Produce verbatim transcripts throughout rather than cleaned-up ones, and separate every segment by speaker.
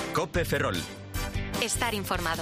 Speaker 1: COPE Ferrol.
Speaker 2: Estar informado.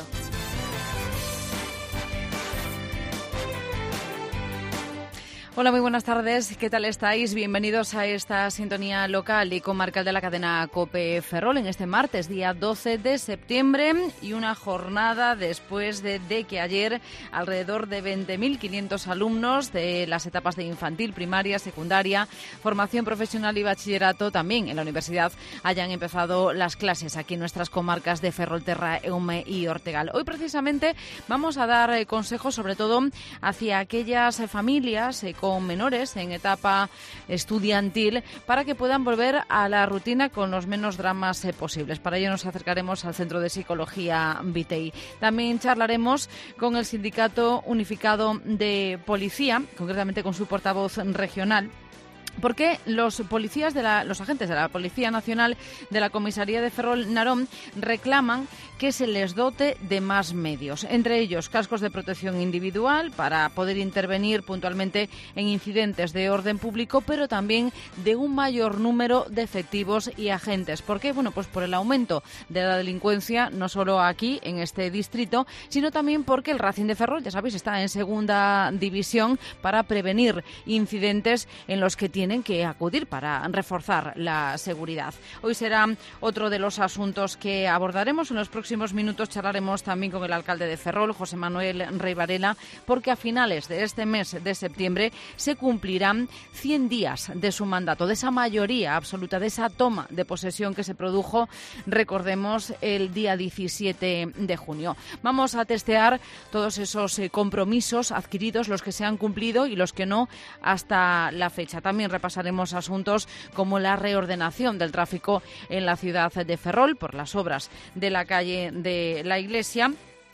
Speaker 3: Hola, muy buenas tardes. ¿Qué tal estáis? Bienvenidos a esta sintonía local y comarcal de la cadena COPE Ferrol en este martes, día doce de septiembre, y una jornada después de, de que ayer alrededor de veinte mil quinientos alumnos de las etapas de infantil, primaria, secundaria, formación profesional y bachillerato también en la universidad hayan empezado las clases aquí en nuestras comarcas de Ferrolterra, Eume y Ortegal. Hoy precisamente vamos a dar consejos sobre todo hacia aquellas familias eh, con menores en etapa estudiantil para que puedan volver a la rutina con los menos dramas eh, posibles. Para ello nos acercaremos al Centro de Psicología Vitei. También charlaremos con el Sindicato Unificado de Policía, concretamente con su portavoz regional, porque los policías de la, los agentes de la Policía Nacional de la Comisaría de Ferrol Narón reclaman que se les dote de más medios, entre ellos cascos de protección individual para poder intervenir puntualmente en incidentes de orden público, pero también de un mayor número de efectivos y agentes. ¿Por qué? Bueno, pues por el aumento de la delincuencia, no solo aquí en este distrito, sino también porque el Racing de Ferrol, ya sabéis, está en segunda división para prevenir incidentes en los que tiene tienen que acudir para reforzar la seguridad. Hoy será otro de los asuntos que abordaremos. En los próximos minutos charlaremos también con el alcalde de Ferrol, José Manuel Rey Varela, porque a finales de este mes de septiembre se cumplirán cien días de su mandato, de esa mayoría absoluta, de esa toma de posesión que se produjo, recordemos, el día diecisiete de junio. Vamos a testear todos esos eh, compromisos adquiridos, los que se han cumplido y los que no hasta la fecha. También repasaremos asuntos como la reordenación del tráfico en la ciudad de Ferrol por las obras de la calle de la Iglesia.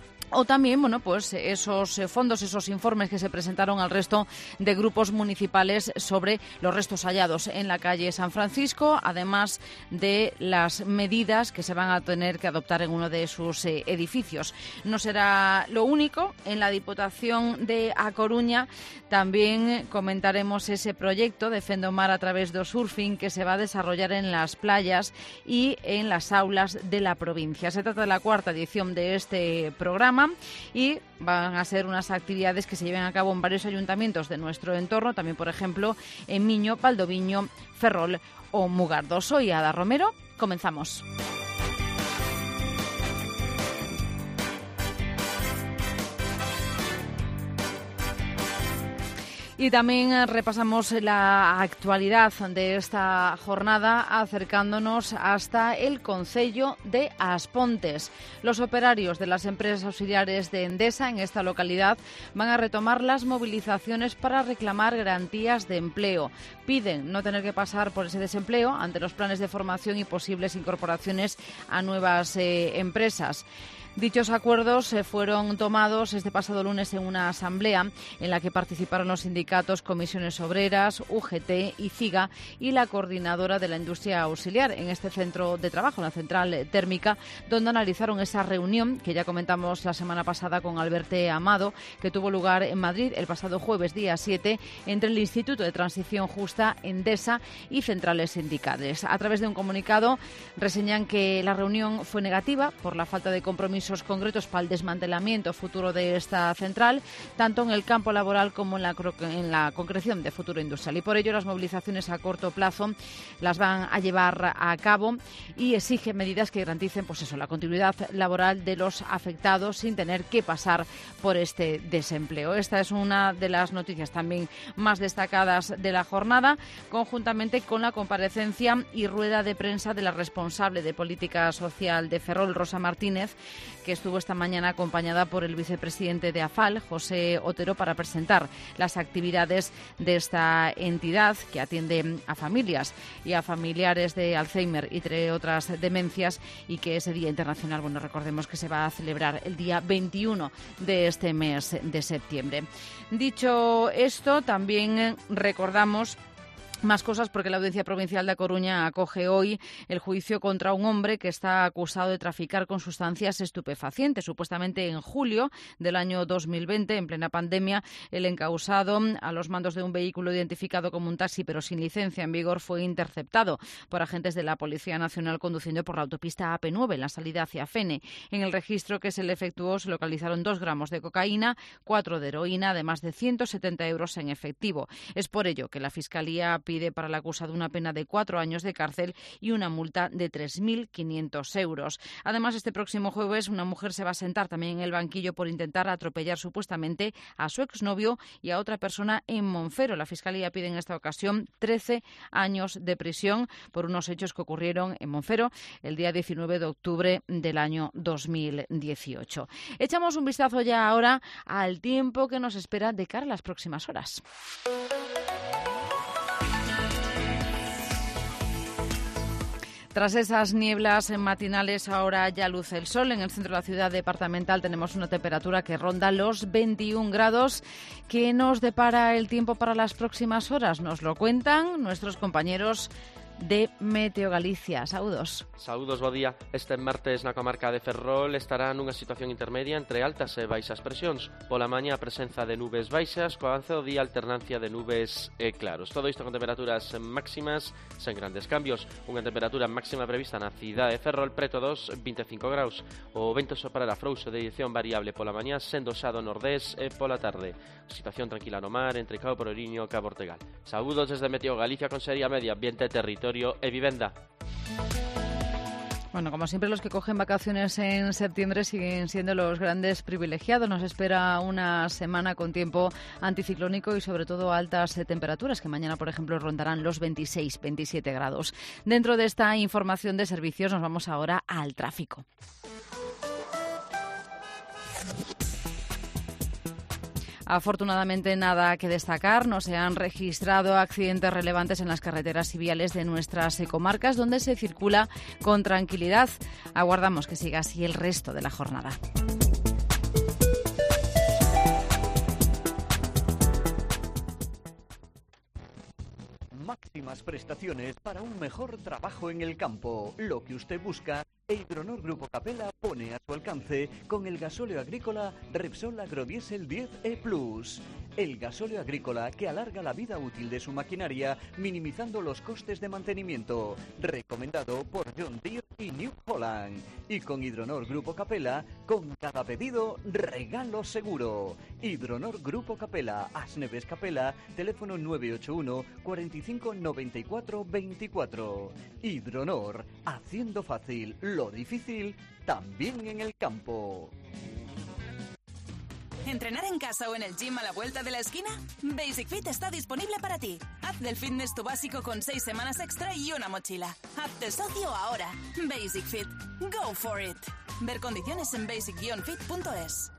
Speaker 3: O también, bueno, pues esos fondos, esos informes que se presentaron al resto de grupos municipales sobre los restos hallados en la calle San Francisco, además de las medidas que se van a tener que adoptar en uno de sus eh, edificios. No será lo único. En la Diputación de A Coruña también comentaremos ese proyecto de Fendomar a través de Surfing que se va a desarrollar en las playas y en las aulas de la provincia. Se trata de la cuarta edición de este programa y van a ser unas actividades que se lleven a cabo en varios ayuntamientos de nuestro entorno, también, por ejemplo, en Miño, Valdoviño, Ferrol o Mugardo. Soy Ada Romero, comenzamos. Y también repasamos la actualidad de esta jornada acercándonos hasta el concello de Aspontes. Los operarios de las empresas auxiliares de Endesa en esta localidad van a retomar las movilizaciones para reclamar garantías de empleo. Piden no tener que pasar por ese desempleo ante los planes de formación y posibles incorporaciones a nuevas eh, empresas. Dichos acuerdos eh, fueron tomados este pasado lunes en una asamblea en la que participaron los sindicatos Comisiones Obreras, U G T y CIGA y la coordinadora de la industria auxiliar en este centro de trabajo, en la central térmica, donde analizaron esa reunión que ya comentamos la semana pasada con Alberto Amado, que tuvo lugar en Madrid el pasado jueves, día siete, entre el Instituto de Transición Justa, Endesa y centrales sindicales. A través de un comunicado reseñan que la reunión fue negativa por la falta de compromiso concretos para el desmantelamiento futuro de esta central, tanto en el campo laboral como en la, en la concreción de futuro industrial. Y por ello las movilizaciones a corto plazo las van a llevar a cabo y exige medidas que garanticen, pues eso, la continuidad laboral de los afectados sin tener que pasar por este desempleo. Esta es una de las noticias también más destacadas de la jornada, conjuntamente con la comparecencia y rueda de prensa de la responsable de política social de Ferrol, Rosa Martínez, que estuvo esta mañana acompañada por el vicepresidente de AFAL, José Otero, para presentar las actividades de esta entidad que atiende a familias y a familiares de Alzheimer y entre otras demencias, y que ese Día Internacional, bueno, recordemos que se va a celebrar el día veintiuno de este mes de septiembre. Dicho esto, también recordamos Más cosas porque la Audiencia Provincial de A Coruña acoge hoy el juicio contra un hombre que está acusado de traficar con sustancias estupefacientes. Supuestamente en julio del año dos mil veinte, en plena pandemia, el encausado, a los mandos de un vehículo identificado como un taxi pero sin licencia en vigor, fue interceptado por agentes de la Policía Nacional conduciendo por la autopista A P nueve en la salida hacia Fene. En el registro que se le efectuó se localizaron dos gramos de cocaína, cuatro de heroína, además de ciento setenta euros en efectivo. Es por ello que la Fiscalía pide para el acusado una pena de cuatro años de cárcel y una multa de tres mil quinientos euros. Además, este próximo jueves una mujer se va a sentar también en el banquillo por intentar atropellar supuestamente a su exnovio y a otra persona en Monfero. La Fiscalía pide en esta ocasión trece años de prisión por unos hechos que ocurrieron en Monfero el día diecinueve de octubre del año dos mil dieciocho. Echamos un vistazo ya ahora al tiempo que nos espera de cara a las próximas horas. Tras esas nieblas matinales, ahora ya luce el sol. En el centro de la ciudad departamental tenemos una temperatura que ronda los veintiún grados. ¿Qué nos depara el tiempo para las próximas horas? Nos lo cuentan nuestros compañeros de Meteo Galicia. Saúdos.
Speaker 1: Saúdos, bo día. Este martes na comarca de Ferrol estará nunha situación intermedia entre altas e baixas presións. Pola mañá a presenza de nubes baixas, co avance do día alternancia de nubes e claros. Todo isto con temperaturas máximas sen grandes cambios. Unha temperatura máxima prevista na cidade de Ferrol preto dos vinte e cinco graus. O vento soprará frouxo de dirección variable pola mañá, sendo xa do nordés e pola tarde. Situación tranquila no mar entre Cabo Pororiño e Cabo Ortegal. Saúdos desde Meteo Galicia con Sería Media Ambiente, Territorio e Vivenda.
Speaker 3: Bueno, como siempre, los que cogen vacaciones en septiembre siguen siendo los grandes privilegiados. Nos espera una semana con tiempo anticiclónico y sobre todo altas temperaturas, que mañana, por ejemplo, rondarán los veintiséis, veintisiete grados. Dentro de esta información de servicios nos vamos ahora al tráfico. Afortunadamente nada que destacar, no se han registrado accidentes relevantes en las carreteras y viales de nuestras comarcas, donde se circula con tranquilidad. Aguardamos que siga así el resto de la jornada.
Speaker 4: Máximas prestaciones para un mejor trabajo en el campo. Lo que usted busca, Hidronor Grupo Capella pone a su alcance con el gasóleo agrícola Repsol Agrodiesel diez E Plus. El gasóleo agrícola que alarga la vida útil de su maquinaria, minimizando los costes de mantenimiento. Recomendado por John Deere y New Holland. Y con Hidronor Grupo Capella, con cada pedido, regalo seguro. Hidronor Grupo Capella, Asneves Capella, teléfono nueve ocho uno, cuatro cinco nueve cuatro dos cuatro. Hidronor, haciendo fácil lo difícil, también en el campo.
Speaker 5: ¿Entrenar en casa o en el gym a la vuelta de la esquina? Basic Fit está disponible para ti. Haz del fitness tu básico con seis semanas extra y una mochila. Hazte socio ahora. Basic Fit. Go for it. Ver condiciones en basic fit punto es.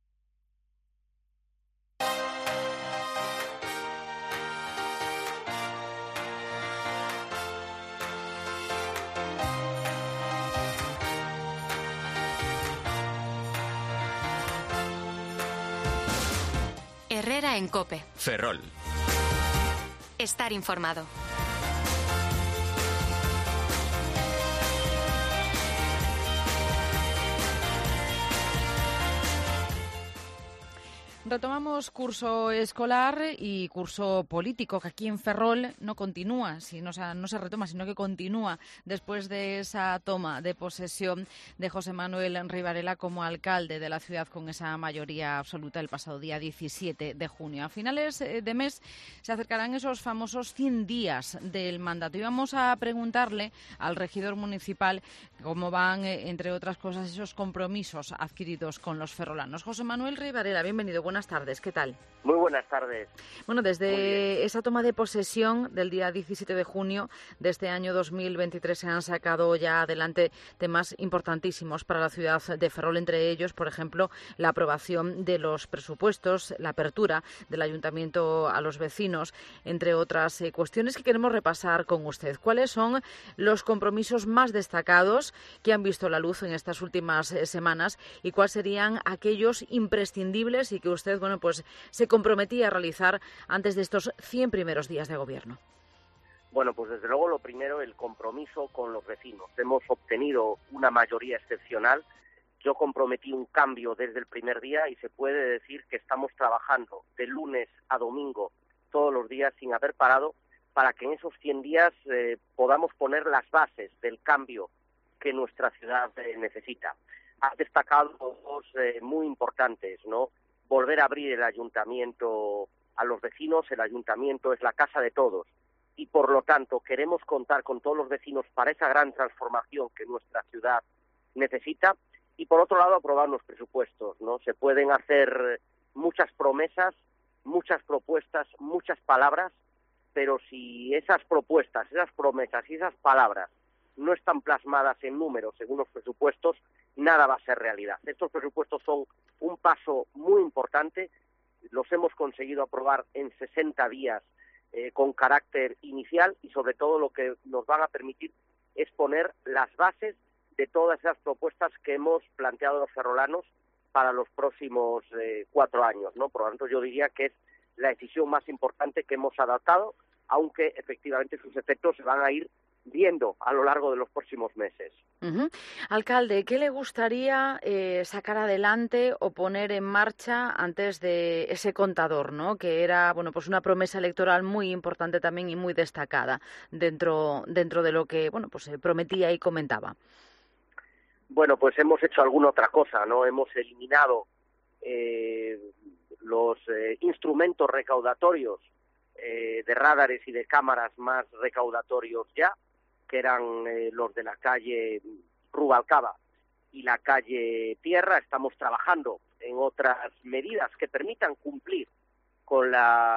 Speaker 2: Herrera en COPE.
Speaker 6: Ferrol.
Speaker 2: Estar informado.
Speaker 3: Retomamos curso escolar y curso político, que aquí en Ferrol no continúa, si no, o sea, no se retoma, sino que continúa después de esa toma de posesión de José Manuel Rivarela como alcalde de la ciudad con esa mayoría absoluta el pasado día diecisiete de junio. A finales de mes se acercarán esos famosos cien días del mandato y vamos a preguntarle al regidor municipal cómo van, entre otras cosas, esos compromisos adquiridos con los ferrolanos. José Manuel Rivarela, bienvenido. Buenas tardes, ¿qué tal?
Speaker 7: Muy buenas tardes.
Speaker 3: Bueno, desde esa toma de posesión del día diecisiete de junio de este año dos mil veintitrés se han sacado ya adelante temas importantísimos para la ciudad de Ferrol, entre ellos, por ejemplo, la aprobación de los presupuestos, la apertura del ayuntamiento a los vecinos, entre otras eh, cuestiones que queremos repasar con usted. ¿Cuáles son los compromisos más destacados que han visto la luz en estas últimas eh, semanas y cuáles serían aquellos imprescindibles y que usted, bueno, pues se comprometía a realizar antes de estos cien primeros días de gobierno?
Speaker 6: Bueno, pues desde luego lo primero, el compromiso con los vecinos. Hemos obtenido una mayoría excepcional. Yo comprometí un cambio desde el primer día y se puede decir que estamos trabajando de lunes a domingo todos los días sin haber parado para que en esos cien días eh, podamos poner las bases del cambio que nuestra ciudad eh, necesita. Has destacado dos eh, muy importantes, ¿no? Volver a abrir el ayuntamiento a los vecinos. El ayuntamiento es la casa de todos y, por lo tanto, queremos contar con todos los vecinos para esa gran transformación que nuestra ciudad necesita. Y, por otro lado, aprobar los presupuestos, ¿no? Se pueden hacer muchas promesas, muchas propuestas, muchas palabras, pero si esas propuestas, esas promesas y esas palabras no están plasmadas en números según los presupuestos, nada va a ser realidad. Estos presupuestos son un paso muy importante, los hemos conseguido aprobar en sesenta días eh, con carácter inicial y sobre todo lo que nos van a permitir es poner las bases de todas esas propuestas que hemos planteado los ferrolanos para los próximos eh, cuatro años, ¿no? Por lo tanto, yo diría que es la decisión más importante que hemos adoptado, aunque efectivamente sus efectos se van a ir viendo a lo largo de los próximos meses.
Speaker 3: Uh-huh. Alcalde, ¿qué le gustaría eh, sacar adelante o poner en marcha antes de ese contador, ¿no? Que era, bueno, pues una promesa electoral muy importante también y muy destacada dentro dentro de lo que, bueno, pues se prometía y comentaba?
Speaker 6: Bueno, pues hemos hecho alguna otra cosa, ¿no? Hemos eliminado eh, los eh, instrumentos recaudatorios eh, de radares y de cámaras más recaudatorios ya, que eran eh, los de la calle Rubalcaba y la calle Tierra. Estamos trabajando en otras medidas que permitan cumplir con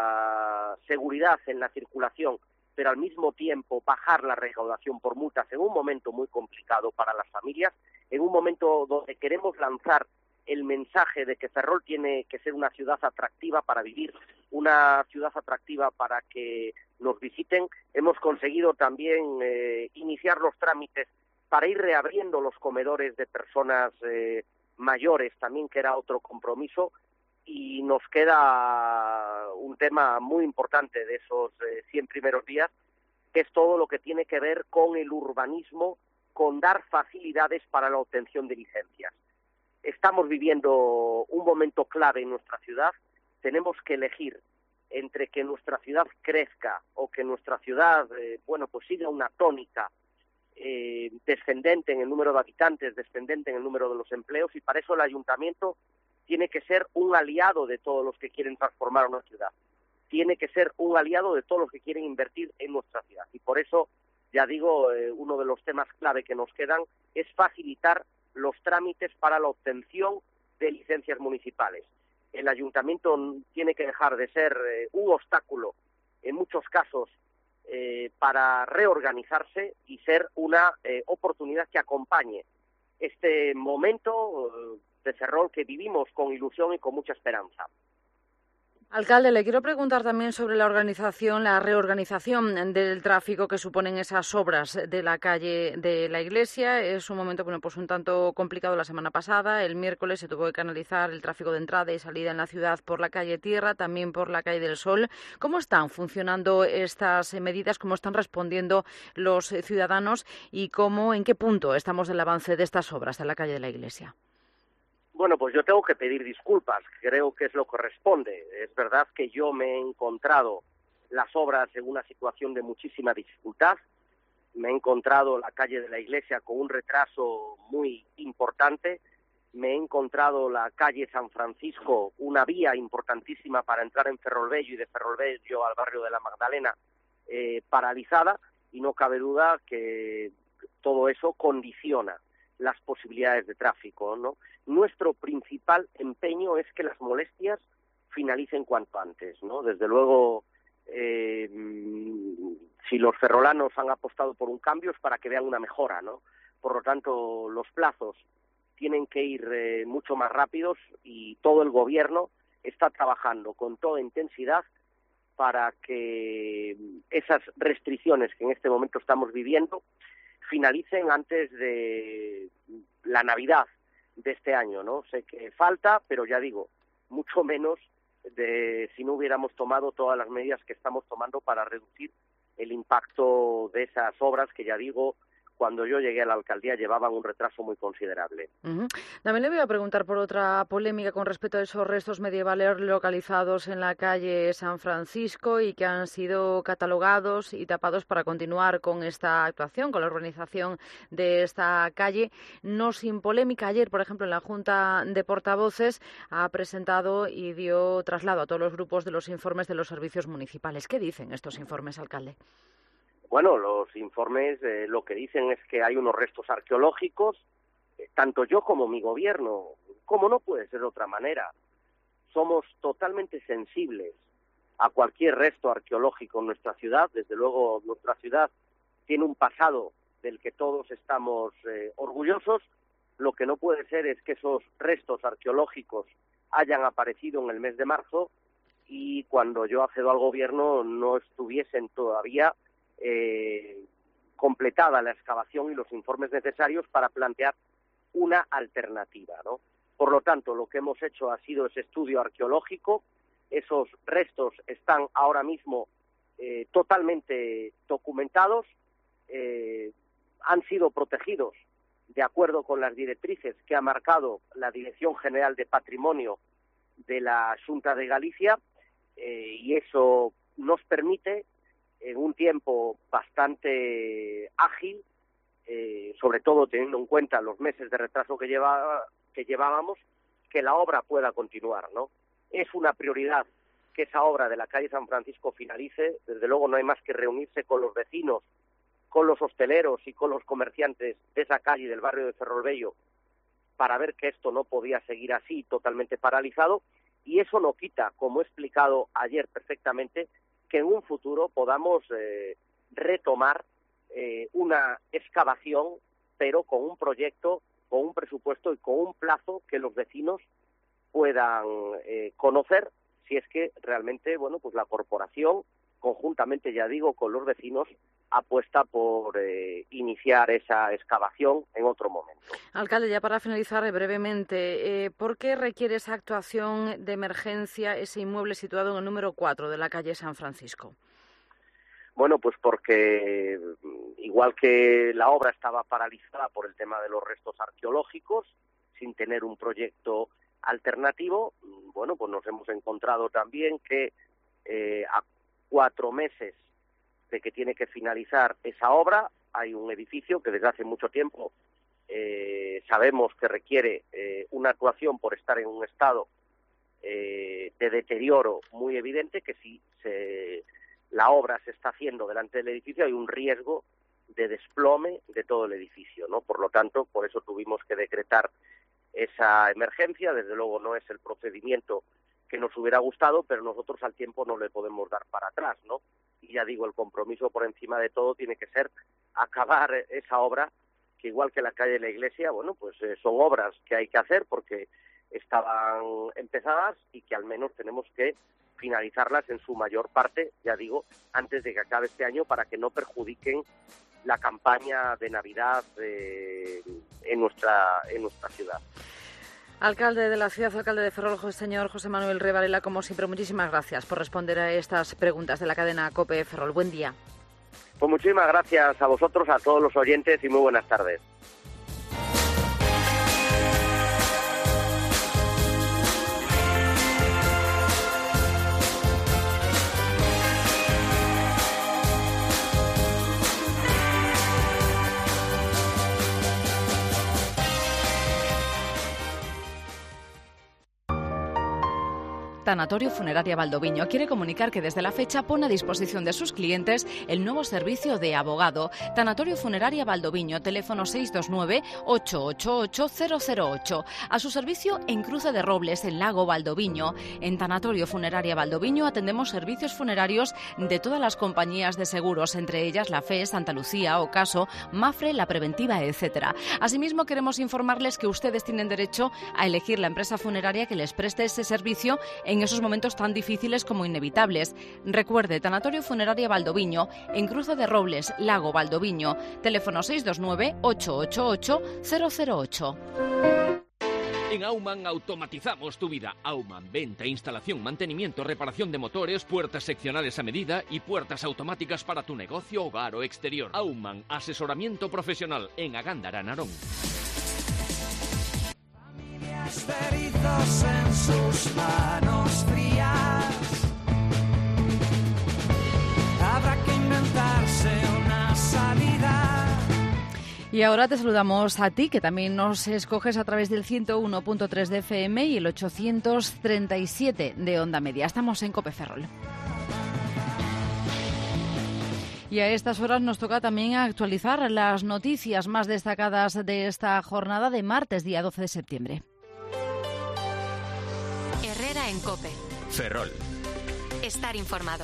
Speaker 6: la seguridad en la circulación, pero al mismo tiempo bajar la recaudación por multas en un momento muy complicado para las familias, en un momento donde queremos lanzar el mensaje de que Ferrol tiene que ser una ciudad atractiva para vivir, una ciudad atractiva para que nos visiten. Hemos conseguido también eh, iniciar los trámites para ir reabriendo los comedores de personas eh, mayores, también que era otro compromiso, y nos queda un tema muy importante de esos eh, cien primeros días, que es todo lo que tiene que ver con el urbanismo, con dar facilidades para la obtención de licencias. Estamos viviendo un momento clave en nuestra ciudad. Tenemos que elegir entre que nuestra ciudad crezca o que nuestra ciudad, eh, bueno, pues siga una tónica eh, descendente en el número de habitantes, descendente en el número de los empleos, y para eso el ayuntamiento tiene que ser un aliado de todos los que quieren transformar una ciudad. Tiene que ser un aliado de todos los que quieren invertir en nuestra ciudad. Y por eso, ya digo, eh, uno de los temas clave que nos quedan es facilitar los trámites para la obtención de licencias municipales. El ayuntamiento tiene que dejar de ser eh, un obstáculo, en muchos casos, eh, para reorganizarse y ser una eh, oportunidad que acompañe este momento eh, de Ferrol que vivimos con ilusión y con mucha esperanza.
Speaker 3: Alcalde, le quiero preguntar también sobre la organización, la reorganización del tráfico que suponen esas obras de la calle de la Iglesia. Es un momento, bueno, pues un tanto complicado la semana pasada. El miércoles se tuvo que canalizar el tráfico de entrada y salida en la ciudad por la calle Tierra, también por la calle del Sol. ¿Cómo están funcionando estas medidas? ¿Cómo están respondiendo los ciudadanos? ¿Y cómo, en qué punto estamos del avance de estas obras de la calle de la Iglesia?
Speaker 6: Bueno, pues yo tengo que pedir disculpas, creo que es lo que corresponde. Es verdad que yo me he encontrado las obras en una situación de muchísima dificultad, me he encontrado la calle de la Iglesia con un retraso muy importante, me he encontrado la calle San Francisco, una vía importantísima para entrar en Ferrolbello y de Ferrolbello al barrio de la Magdalena, eh, paralizada, y no cabe duda que todo eso condiciona las posibilidades de tráfico, ¿no? Nuestro principal empeño es que las molestias finalicen cuanto antes, ¿no? Desde luego, eh, si los ferrolanos han apostado por un cambio es para que vean una mejora, ¿no? Por lo tanto, los plazos tienen que ir eh, mucho más rápidos y todo el gobierno está trabajando con toda intensidad para que esas restricciones que en este momento estamos viviendo finalicen antes de la Navidad de este año, ¿no? Sé que falta, pero ya digo, mucho menos de si no hubiéramos tomado todas las medidas que estamos tomando para reducir el impacto de esas obras que, ya digo, cuando yo llegué a la alcaldía llevaban un retraso muy considerable.
Speaker 3: Uh-huh. También le voy a preguntar por otra polémica con respecto a esos restos medievales localizados en la calle San Francisco y que han sido catalogados y tapados para continuar con esta actuación, con la urbanización de esta calle. No sin polémica, ayer, por ejemplo, en la Junta de Portavoces ha presentado y dio traslado a todos los grupos de los informes de los servicios municipales. ¿Qué dicen estos informes, alcalde?
Speaker 6: Bueno, los informes eh, lo que dicen es que hay unos restos arqueológicos, eh, tanto yo como mi gobierno, como no puede ser de otra manera, somos totalmente sensibles a cualquier resto arqueológico en nuestra ciudad. Desde luego, nuestra ciudad tiene un pasado del que todos estamos eh, orgullosos. Lo que no puede ser es que esos restos arqueológicos hayan aparecido en el mes de marzo y cuando yo accedo al gobierno no estuviesen todavía Eh, completada la excavación y los informes necesarios para plantear una alternativa, ¿no? Por lo tanto, lo que hemos hecho ha sido ese estudio arqueológico. Esos restos están ahora mismo eh, totalmente documentados, eh, han sido protegidos de acuerdo con las directrices que ha marcado la Dirección General de Patrimonio de la Xunta de Galicia, eh, y eso nos permite, en un tiempo bastante ágil, eh, sobre todo teniendo en cuenta los meses de retraso que, lleva, que llevábamos, que la obra pueda continuar, ¿no? Es una prioridad que esa obra de la calle San Francisco finalice. Desde luego no hay más que reunirse con los vecinos, con los hosteleros y con los comerciantes de esa calle y del barrio de Ferrolbello para ver que esto no podía seguir así, totalmente paralizado, y eso no quita, como he explicado ayer perfectamente, que en un futuro podamos eh, retomar eh, una excavación, pero con un proyecto, con un presupuesto y con un plazo que los vecinos puedan eh, conocer, si es que realmente, bueno, pues la corporación, conjuntamente, ya digo, con los vecinos, apuesta por eh, iniciar esa excavación en otro momento.
Speaker 3: Alcalde, ya para finalizar brevemente, eh, ¿por qué requiere esa actuación de emergencia ese inmueble situado en el número cuatro de la calle San Francisco?
Speaker 6: Bueno, pues porque igual que la obra estaba paralizada por el tema de los restos arqueológicos, sin tener un proyecto alternativo, bueno, pues nos hemos encontrado también que eh, a cuatro meses de que tiene que finalizar esa obra, hay un edificio que desde hace mucho tiempo eh, sabemos que requiere eh, una actuación por estar en un estado eh, de deterioro muy evidente, que si se, la obra se está haciendo delante del edificio hay un riesgo de desplome de todo el edificio, ¿no? Por lo tanto, por eso tuvimos que decretar esa emergencia. Desde luego no es el procedimiento que nos hubiera gustado, pero nosotros al tiempo no le podemos dar para atrás, ¿no? Y ya digo, el compromiso por encima de todo tiene que ser acabar esa obra, que igual que la calle de la Iglesia, bueno, pues eh, son obras que hay que hacer porque estaban empezadas y que al menos tenemos que finalizarlas en su mayor parte, ya digo, antes de que acabe este año para que no perjudiquen la campaña de Navidad eh, en nuestra en nuestra ciudad.
Speaker 3: Alcalde de la ciudad, alcalde de Ferrol, señor José Manuel Rey Varela, como siempre, muchísimas gracias por responder a estas preguntas de la cadena COPE Ferrol. Buen día.
Speaker 6: Pues muchísimas gracias a vosotros, a todos los oyentes y muy buenas tardes.
Speaker 3: Tanatorio Funeraria Valdoviño quiere comunicar que desde la fecha pone a disposición de sus clientes el nuevo servicio de abogado. Tanatorio Funeraria Valdoviño, teléfono seis dos nueve, ocho ocho ocho, cero cero ocho. A su servicio en Cruce de Robles, en Lago Valdoviño. En Tanatorio Funeraria Valdoviño atendemos servicios funerarios de todas las compañías de seguros, entre ellas la F E, Santa Lucía, Ocaso, Mafre, La Preventiva, etcétera. Asimismo, queremos informarles que ustedes tienen derecho a elegir la empresa funeraria que les preste ese servicio en esos momentos tan difíciles como inevitables. Recuerde, Tanatorio Funeraria Valdoviño, en Cruce de Robles, Lago Valdoviño, teléfono seis dos nueve, ocho ocho ocho, cero cero ocho.
Speaker 7: En Auman automatizamos tu vida. Auman, venta, instalación, mantenimiento, reparación de motores, puertas seccionales a medida y puertas automáticas para tu negocio, hogar o exterior. Auman, asesoramiento profesional en Agándara, Narón.
Speaker 8: Familias erizos en sus manos frías. Habrá que inventarse una salida.
Speaker 3: Y ahora te saludamos a ti, que también nos escoges a través del ciento uno punto tres de F M y el ochocientos treinta y siete de Onda Media. Estamos en COPE Ferrol. Y a estas horas nos toca también actualizar las noticias más destacadas de esta jornada de martes, día doce de septiembre.
Speaker 2: Herrera en COPE.
Speaker 9: Ferrol.
Speaker 2: Estar informado.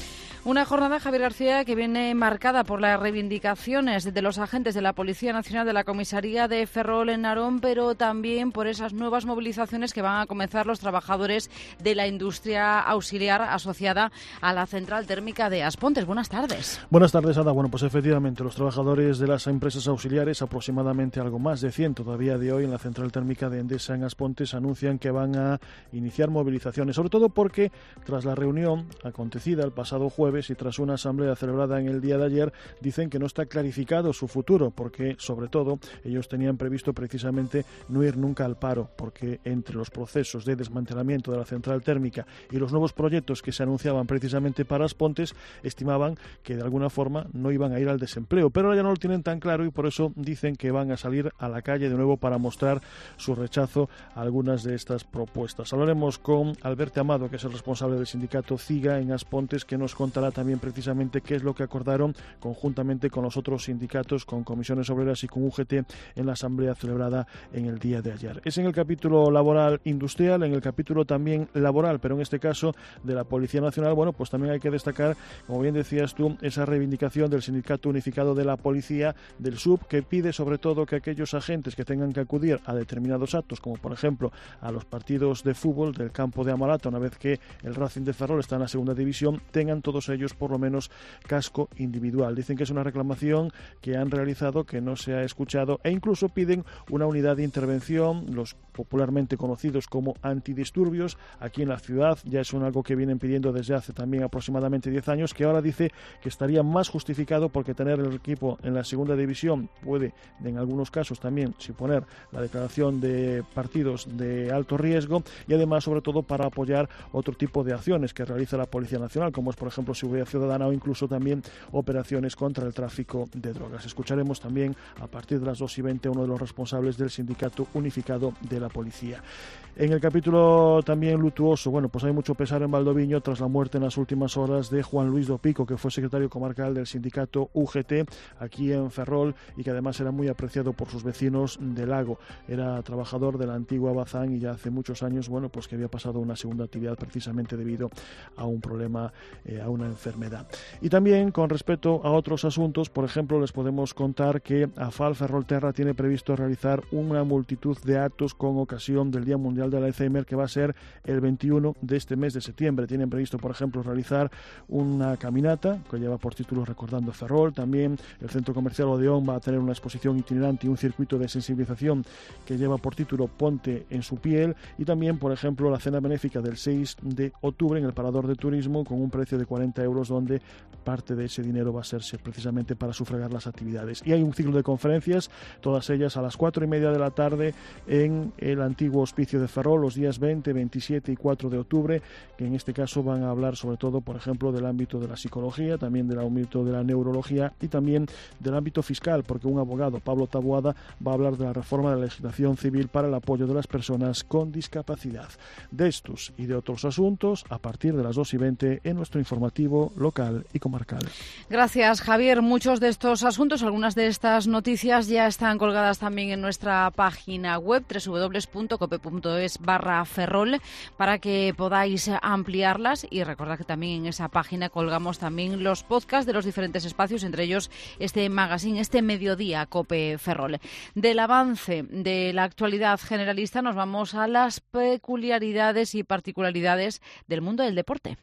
Speaker 3: Una jornada, Javier García, que viene marcada por las reivindicaciones de los agentes de la Policía Nacional de la Comisaría de Ferrol en Narón, pero también por esas nuevas movilizaciones que van a comenzar los trabajadores de la industria auxiliar asociada a la central térmica de Aspontes. Buenas tardes.
Speaker 10: Buenas tardes, Ada. Bueno, pues efectivamente, los trabajadores de las empresas auxiliares, aproximadamente algo más de cien todavía de hoy en la central térmica de Endesa en Aspontes, anuncian que van a iniciar movilizaciones, sobre todo porque tras la reunión acontecida el pasado jueves y tras una asamblea celebrada en el día de ayer, dicen que no está clarificado su futuro, porque sobre todo ellos tenían previsto precisamente no ir nunca al paro, porque entre los procesos de desmantelamiento de la central térmica y los nuevos proyectos que se anunciaban precisamente para Aspontes, estimaban que de alguna forma no iban a ir al desempleo, pero ahora ya no lo tienen tan claro y por eso dicen que van a salir a la calle de nuevo para mostrar su rechazo a algunas de estas propuestas. Hablaremos con Alberto Amado, que es el responsable del sindicato CIGA en Aspontes, que nos contará también precisamente qué es lo que acordaron conjuntamente con los otros sindicatos, con comisiones obreras y con U G T en la asamblea celebrada en el día de ayer. Es en el capítulo laboral industrial, en el capítulo también laboral, pero en este caso de la Policía Nacional, bueno, pues también hay que destacar, como bien decías tú, esa reivindicación del Sindicato Unificado de la Policía, del S U B, que pide sobre todo que aquellos agentes que tengan que acudir a determinados actos, como por ejemplo a los partidos de fútbol del campo de Amalata, una vez que el Racing de Ferrol está en la segunda división, tengan todos ellos por lo menos casco individual. Dicen que es una reclamación que han realizado, que no se ha escuchado, e incluso piden una unidad de intervención, los popularmente conocidos como antidisturbios, aquí en la ciudad. Ya es un algo que vienen pidiendo desde hace también aproximadamente diez años, que ahora dice que estaría más justificado porque tener el equipo en la segunda división puede, en algunos casos también, suponer la declaración de partidos de alto riesgo, y además sobre todo para apoyar otro tipo de acciones que realiza la Policía Nacional, como es por ejemplo seguridad ciudadana o incluso también operaciones contra el tráfico de drogas. Escucharemos también a partir de las dos y veinte a uno de los responsables del Sindicato Unificado de la Policía. En el capítulo también luctuoso, bueno, pues hay mucho pesar en Valdoviño tras la muerte en las últimas horas de Juan Luis Dopico, que fue secretario comarcal del sindicato U G T aquí en Ferrol y que además era muy apreciado por sus vecinos del Lago. Era trabajador de la antigua Bazán y ya hace muchos años, bueno, pues que había pasado a una segunda actividad precisamente debido a un problema, eh, a una enfermedad. Y también con respecto a otros asuntos, por ejemplo, les podemos contar que AFAL Ferrolterra tiene previsto realizar una multitud de actos con ocasión del Día Mundial del Alzheimer, que va a ser el veintiuno de este mes de septiembre. Tienen previsto, por ejemplo, realizar una caminata que lleva por título Recordando Ferrol. También el Centro Comercial Odeón va a tener una exposición itinerante y un circuito de sensibilización que lleva por título Ponte en su piel. Y también, por ejemplo, la cena benéfica del seis de octubre en el Parador de Turismo con un precio de cuarenta euros, donde parte de ese dinero va a ser precisamente para sufragar las actividades. Y hay un ciclo de conferencias, todas ellas a las cuatro y media de la tarde en el antiguo Hospicio de Ferrol, los días veinte, veintisiete y cuatro de octubre, que en este caso van a hablar sobre todo, por ejemplo, del ámbito de la psicología, también del ámbito de la neurología y también del ámbito fiscal, porque un abogado, Pablo Taboada, va a hablar de la reforma de la legislación civil para el apoyo de las personas con discapacidad. De estos y de otros asuntos, a partir de las dos y veinte en nuestro informativo local y comarcal.
Speaker 3: Gracias, Javier. Muchos de estos asuntos, algunas de estas noticias ya están colgadas también en nuestra página web doble u doble u doble u punto cope punto es barra ferrol para que podáis ampliarlas, y recordad que también en esa página colgamos también los podcasts de los diferentes espacios, entre ellos este magazine, este mediodía Cope Ferrol. Del avance de la actualidad generalista nos vamos a las peculiaridades y particularidades del mundo del deporte.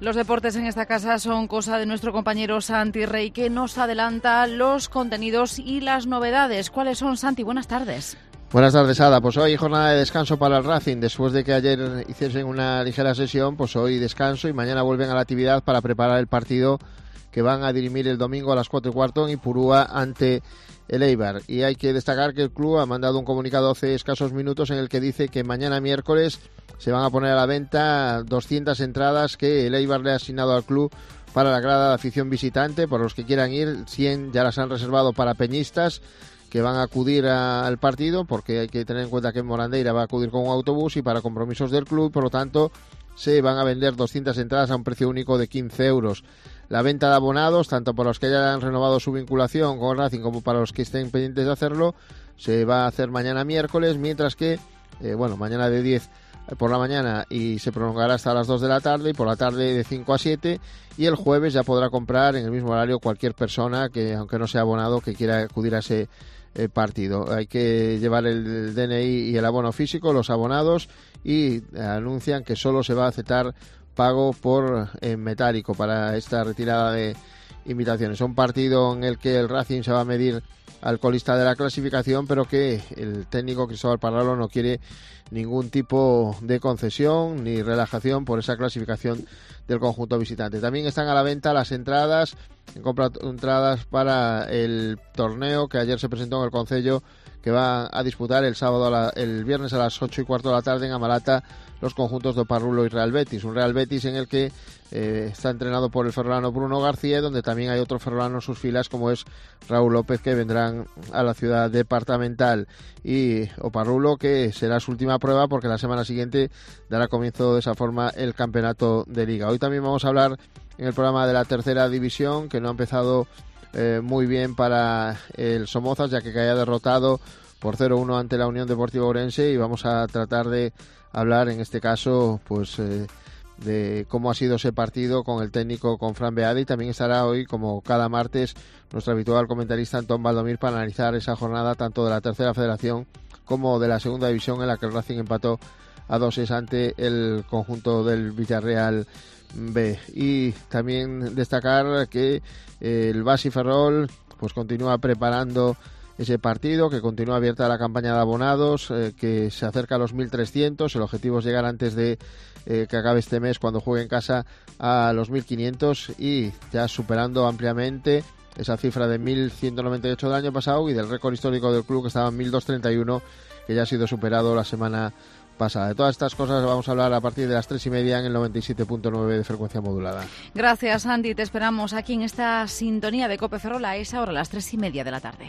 Speaker 3: Los deportes en esta casa son cosa de nuestro compañero Santi Rey, que nos adelanta los contenidos y las novedades. ¿Cuáles son, Santi? Buenas tardes.
Speaker 9: Buenas tardes, Ada. Pues hoy jornada de descanso para el Racing. Después de que ayer hiciesen una ligera sesión, pues hoy descanso y mañana vuelven a la actividad para preparar el partido que van a dirimir el domingo a las cuatro y cuarto en Ipurúa ante el Eibar. Y hay que destacar que el club ha mandado un comunicado hace escasos minutos en el que dice que mañana miércoles se van a poner a la venta doscientas entradas que el Eibar le ha asignado al club para la grada de afición visitante. Por los que quieran ir, cien ya las han reservado para peñistas que van a acudir a, al partido, porque hay que tener en cuenta que Morandeira va a acudir con un autobús y para compromisos del club, por lo tanto se van a vender doscientas entradas a un precio único de quince euros. La venta de abonados, tanto para los que hayan renovado su vinculación con el Racing como para los que estén pendientes de hacerlo, se va a hacer mañana miércoles, mientras que, eh, bueno, mañana de diez por la mañana y se prolongará hasta las dos de la tarde, y por la tarde de cinco a siete, y el jueves ya podrá comprar en el mismo horario cualquier persona que, aunque no sea abonado, que quiera acudir a ese eh, partido. Hay que llevar el D N I y el abono físico, los abonados, y eh, anuncian que solo se va a aceptar pago por eh, metálico para esta retirada de invitaciones. Un partido en el que el Racing se va a medir al colista de la clasificación, pero que el técnico Cristóbal Parralo no quiere ningún tipo de concesión ni relajación por esa clasificación del conjunto visitante. También están a la venta las entradas, en compra entradas para el torneo que ayer se presentó en el Concello, que va a disputar el sábado, a la, el viernes a las ocho y cuarto de la tarde en Amalata, los conjuntos de Oparrulo y Real Betis. Un Real Betis en el que eh, está entrenado por el ferrolano Bruno García, donde también hay otro ferrolano en sus filas, como es Raúl López, que vendrán a la ciudad departamental. Y Oparrulo, que será su última prueba, porque la semana siguiente dará comienzo de esa forma el campeonato de Liga. Hoy también vamos a hablar en el programa de la tercera división, que no ha empezado eh, muy bien para el Somozas, ya que caía derrotado por cero uno ante la Unión Deportiva Ourense, y vamos a tratar de hablar en este caso pues eh, de cómo ha sido ese partido con el técnico, con Fran Beade, y también estará hoy, como cada martes, nuestro habitual comentarista Antón Valdomir para analizar esa jornada tanto de la tercera federación como de la segunda división, en la que el Racing empató a doses ante el conjunto del Villarreal B. Y también destacar que eh, el Basi Ferrol pues continúa preparando ese partido, que continúa abierta la campaña de abonados, eh, que se acerca a los mil trescientos. El objetivo es llegar antes de eh, que acabe este mes, cuando juegue en casa, a los mil quinientos, y ya superando ampliamente esa cifra de mil ciento noventa y ocho del año pasado y del récord histórico del club, que estaba en mil doscientos treinta y uno, que ya ha sido superado la semana pasada. De todas estas cosas vamos a hablar a partir de las tres y media en el noventa y siete punto nueve de frecuencia modulada.
Speaker 3: Gracias, Andy. Te esperamos aquí en esta sintonía de COPE Ferrol a esa hora, a las tres y media de la tarde.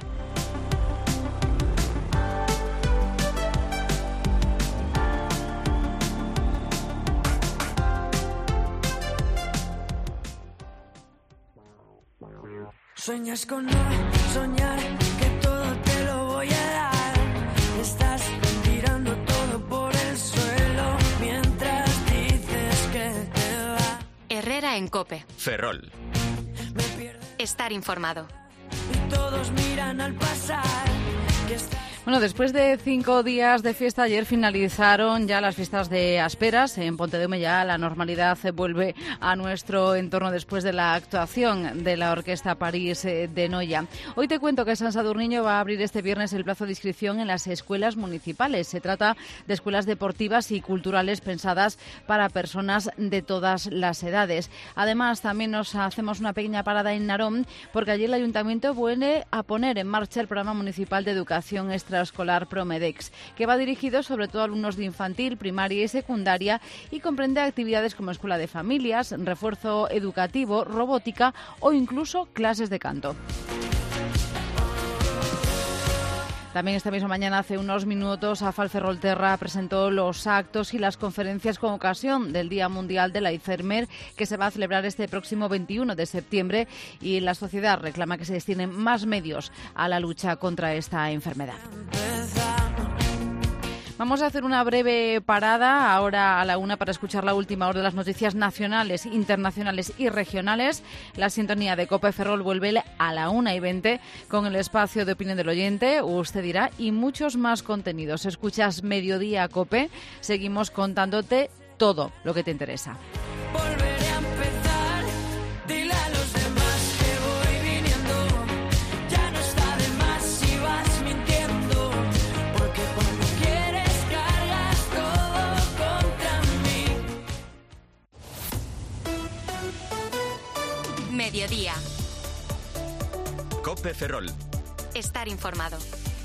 Speaker 8: Sueñas con no soñar, que todo te lo voy a dar. Estás tirando todo por el suelo mientras dices que te va.
Speaker 2: Herrera en COPE.
Speaker 7: Ferrol.
Speaker 2: Estar informado.
Speaker 8: Y todos miran al pasar. Que estás...
Speaker 3: Bueno, después de cinco días de fiesta, ayer finalizaron ya las fiestas de Asperas. En Pontedeume ya la normalidad vuelve a nuestro entorno después de la actuación de la Orquesta París de Noia. Hoy te cuento que San Sadurniño va a abrir este viernes el plazo de inscripción en las escuelas municipales. Se trata de escuelas deportivas y culturales pensadas para personas de todas las edades. Además, también nos hacemos una pequeña parada en Narón, porque allí el Ayuntamiento vuelve a poner en marcha el Programa Municipal de Educación Extra Escolar Promedex, que va dirigido sobre todo a alumnos de infantil, primaria y secundaria, y comprende actividades como escuela de familias, refuerzo educativo, robótica o incluso clases de canto. También esta misma mañana, hace unos minutos, AFAL Ferrolterra presentó los actos y las conferencias con ocasión del Día Mundial del Alzheimer, que se va a celebrar este próximo veintiuno de septiembre, y la sociedad reclama que se destinen más medios a la lucha contra esta enfermedad. Vamos a hacer una breve parada ahora a la una para escuchar la última hora de las noticias nacionales, internacionales y regionales. La sintonía de COPE Ferrol vuelve a la una y veinte con el espacio de opinión del oyente, usted dirá, y muchos más contenidos. Escuchas Mediodía COPE, seguimos contándote todo lo que te interesa.
Speaker 8: Volveré a empezar.
Speaker 2: Mediodía.
Speaker 11: COPE Ferrol.
Speaker 2: Estar informado.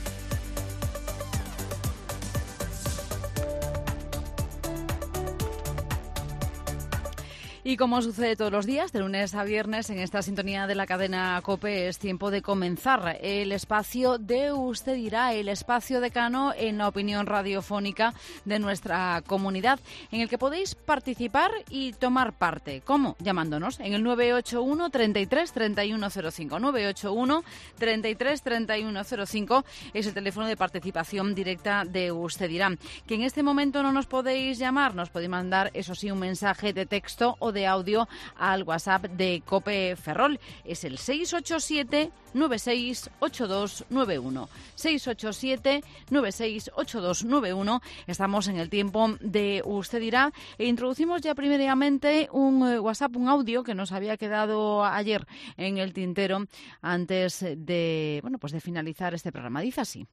Speaker 3: Y como sucede todos los días, de lunes a viernes, en esta sintonía de la cadena COPE, es tiempo de comenzar el espacio de Usted Dirá, el espacio decano en la opinión radiofónica de nuestra comunidad, en el que podéis participar y tomar parte. ¿Cómo? Llamándonos en el nueve ocho uno, treinta y tres, treinta y uno cero cinco. nueve ocho uno, treinta y tres, treinta y uno cero cinco es el teléfono de participación directa de Usted Dirá. Que en este momento no nos podéis llamar, nos podéis mandar, eso sí, un mensaje de texto o de audio al WhatsApp de COPE Ferrol. Es el seis ocho siete, nueve seis ocho dos nueve uno. seis ocho siete, nueve seis ocho dos nueve uno. Estamos en el tiempo de Usted Dirá e introducimos ya primeramente un eh, WhatsApp, un audio que nos había quedado ayer en el tintero antes de, bueno, pues de finalizar este programa. Dice así.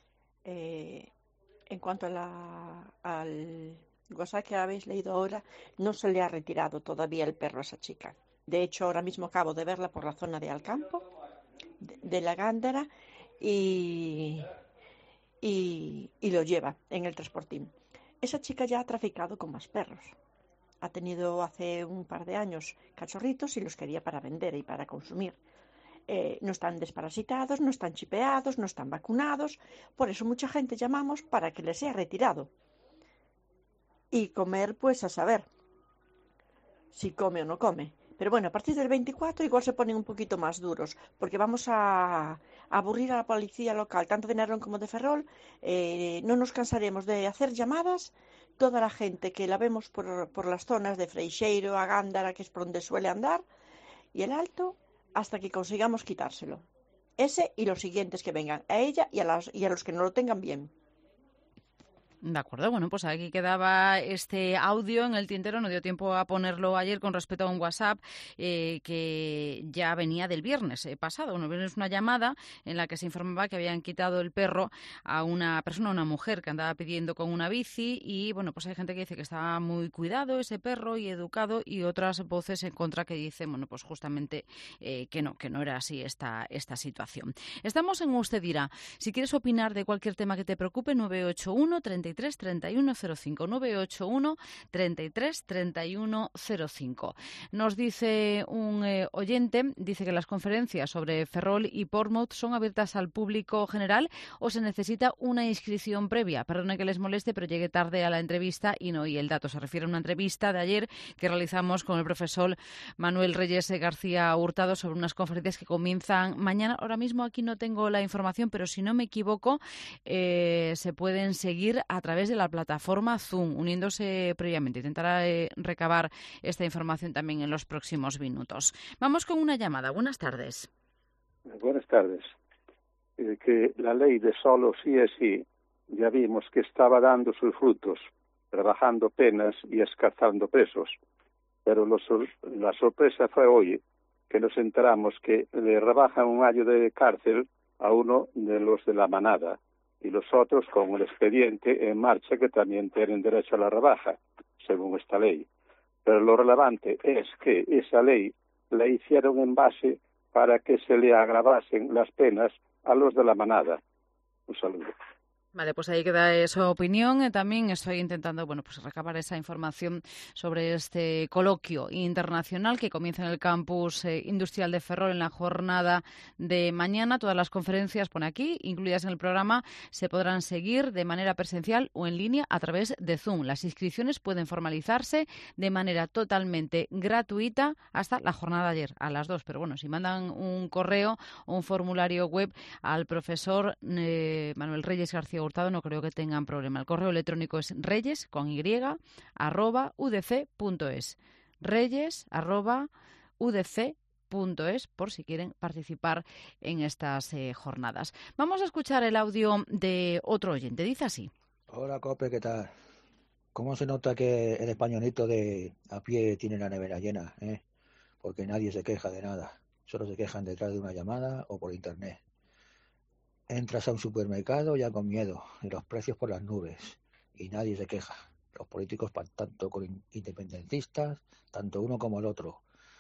Speaker 12: Eh, en cuanto a la, al WhatsApp que habéis leído ahora, no se le ha retirado todavía el perro a esa chica. De hecho, ahora mismo acabo de verla por la zona de Alcampo, de, de la Gándara, y, y, y lo lleva en el transportín. Esa chica ya ha traficado con más perros. Ha tenido hace un par de años cachorritos y los quería para vender y para consumir. Eh, no están desparasitados, no están chipeados, no están vacunados. Por eso mucha gente llamamos para que les sea retirado. Y comer, pues a saber si come o no come. Pero bueno, a partir del veinticuatro igual se ponen un poquito más duros, porque vamos a, a aburrir a la policía local, tanto de Narón como de Ferrol. Eh, no nos cansaremos de hacer llamadas. Toda la gente que la vemos por, por las zonas de Freixeiro, a Gándara, que es por donde suele andar, y el Alto, hasta que consigamos quitárselo. Ese y los siguientes que vengan, a ella y a, las, y a los que no lo tengan bien.
Speaker 3: De acuerdo, bueno, pues aquí quedaba este audio en el tintero, no dio tiempo a ponerlo ayer con respecto a un WhatsApp eh, que ya venía del viernes eh, pasado. Bueno, viernes una llamada en la que se informaba que habían quitado el perro a una persona, a una mujer que andaba pidiendo con una bici y, bueno, pues hay gente que dice que estaba muy cuidado ese perro y educado y otras voces en contra que dicen, bueno, pues justamente eh, que no, que no era así esta, esta situación. Estamos en Usted Dirá. Si quieres opinar de cualquier tema que te preocupe, nueve ocho uno, treinta y tres, treinta y uno cero cinco, nueve ocho uno, treinta y tres, treinta y uno cero cinco. Nos dice un eh, oyente, dice que las conferencias sobre Ferrol y Portsmouth son abiertas al público general o se necesita una inscripción previa. Perdone que les moleste, pero llegué tarde a la entrevista y no oí el dato. Se refiere a una entrevista de ayer que realizamos con el profesor Manuel Reyes García Hurtado sobre unas conferencias que comienzan mañana. Ahora mismo aquí no tengo la información, pero si no me equivoco, eh, se pueden seguir a través de la plataforma Zoom, uniéndose previamente. Intentará eh, recabar esta información también en los próximos minutos. Vamos con una llamada. Buenas tardes.
Speaker 13: Buenas tardes. Eh, que la ley de solo sí es sí, ya vimos que estaba dando sus frutos, rebajando penas y escazando presos. Pero lo sor- la sorpresa fue hoy que nos enteramos que le rebajan un año de cárcel a uno de los de la manada, y los otros con el expediente en marcha que también tienen derecho a la rebaja, según esta ley. Pero lo relevante es que esa ley la hicieron en base para que se le agravasen las penas a los de la manada. Un saludo.
Speaker 3: Vale, pues ahí queda esa opinión. También estoy intentando, bueno, pues recabar esa información sobre este coloquio internacional que comienza en el campus eh, industrial de Ferrol en la jornada de mañana. Todas las conferencias, pone aquí, incluidas en el programa, se podrán seguir de manera presencial o en línea a través de Zoom. Las inscripciones pueden formalizarse de manera totalmente gratuita hasta la jornada de ayer, a las dos. Pero bueno, si mandan un correo o un formulario web al profesor eh, Manuel Reyes García Hurtado, no creo que tengan problema. El correo electrónico es reyes con y arroba udc punto es. Reyes arroba udc punto es por si quieren participar en estas eh, jornadas. Vamos a escuchar el audio de otro oyente. Dice así.
Speaker 14: Hola, Cope, ¿qué tal? ¿Cómo se nota que el españolito de a pie tiene la nevera llena, eh? Porque nadie se queja de nada. Solo se quejan detrás de una llamada o por internet. Entras a un supermercado ya con miedo y los precios por las nubes y nadie se queja. Los políticos, tanto con independentistas, tanto uno como el otro,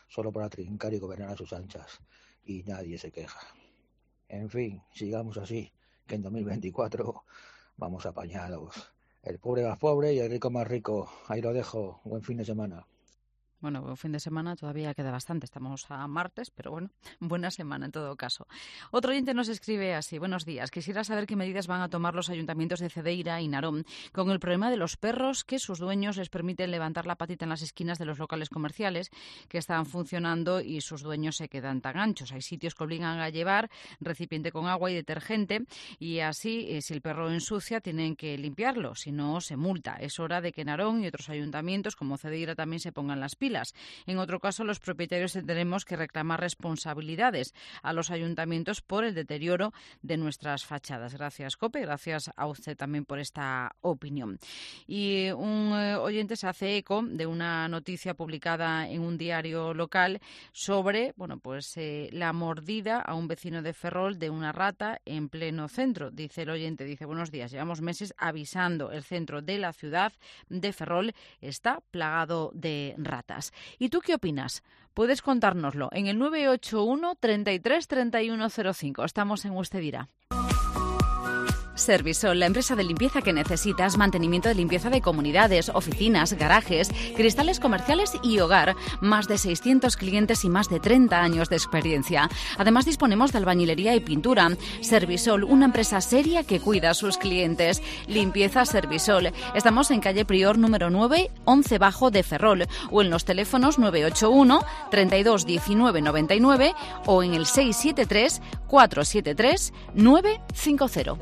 Speaker 14: solo para trincar y gobernar a sus anchas. Y nadie se queja. En fin, sigamos así, que en dos mil veinticuatro vamos apañados. El pobre más pobre y el rico más rico. Ahí lo dejo. Buen fin de semana.
Speaker 3: Bueno, buen fin de semana, todavía queda bastante, estamos a martes, pero bueno, buena semana en todo caso. Otro oyente nos escribe así: buenos días, quisiera saber qué medidas van a tomar los ayuntamientos de Cedeira y Narón con el problema de los perros que sus dueños les permiten levantar la patita en las esquinas de los locales comerciales que están funcionando y sus dueños se quedan tan anchos. Hay sitios que obligan a llevar recipiente con agua y detergente y así, eh, si el perro ensucia, tienen que limpiarlo, si no se multa. Es hora de que Narón y otros ayuntamientos como Cedeira también se pongan las pilas. En otro caso, los propietarios tendremos que reclamar responsabilidades a los ayuntamientos por el deterioro de nuestras fachadas. Gracias, COPE, gracias a usted también por esta opinión. Y un eh, oyente se hace eco de una noticia publicada en un diario local sobre, bueno, pues eh, la mordida a un vecino de Ferrol de una rata en pleno centro. Dice el oyente, dice: buenos días, llevamos meses avisando, el centro de la ciudad de Ferrol está plagado de ratas. ¿Y tú qué opinas? Puedes contárnoslo en el nueve ocho uno, treinta y tres, treinta y uno cero cinco. Estamos en Usted Dirá.
Speaker 2: Servisol, la empresa de limpieza que necesitas, mantenimiento de limpieza de comunidades, oficinas, garajes, cristales comerciales y hogar. Más de seiscientos clientes y más de treinta años de experiencia. Además, disponemos de albañilería y pintura. Servisol, una empresa seria que cuida a sus clientes. Limpieza Servisol. Estamos en calle Prior número nueve, once bajo de Ferrol, o en los teléfonos nueve ocho uno, treinta y dos, diecinueve, noventa y nueve o en el seis siete tres, cuatro siete tres, nueve cinco cero.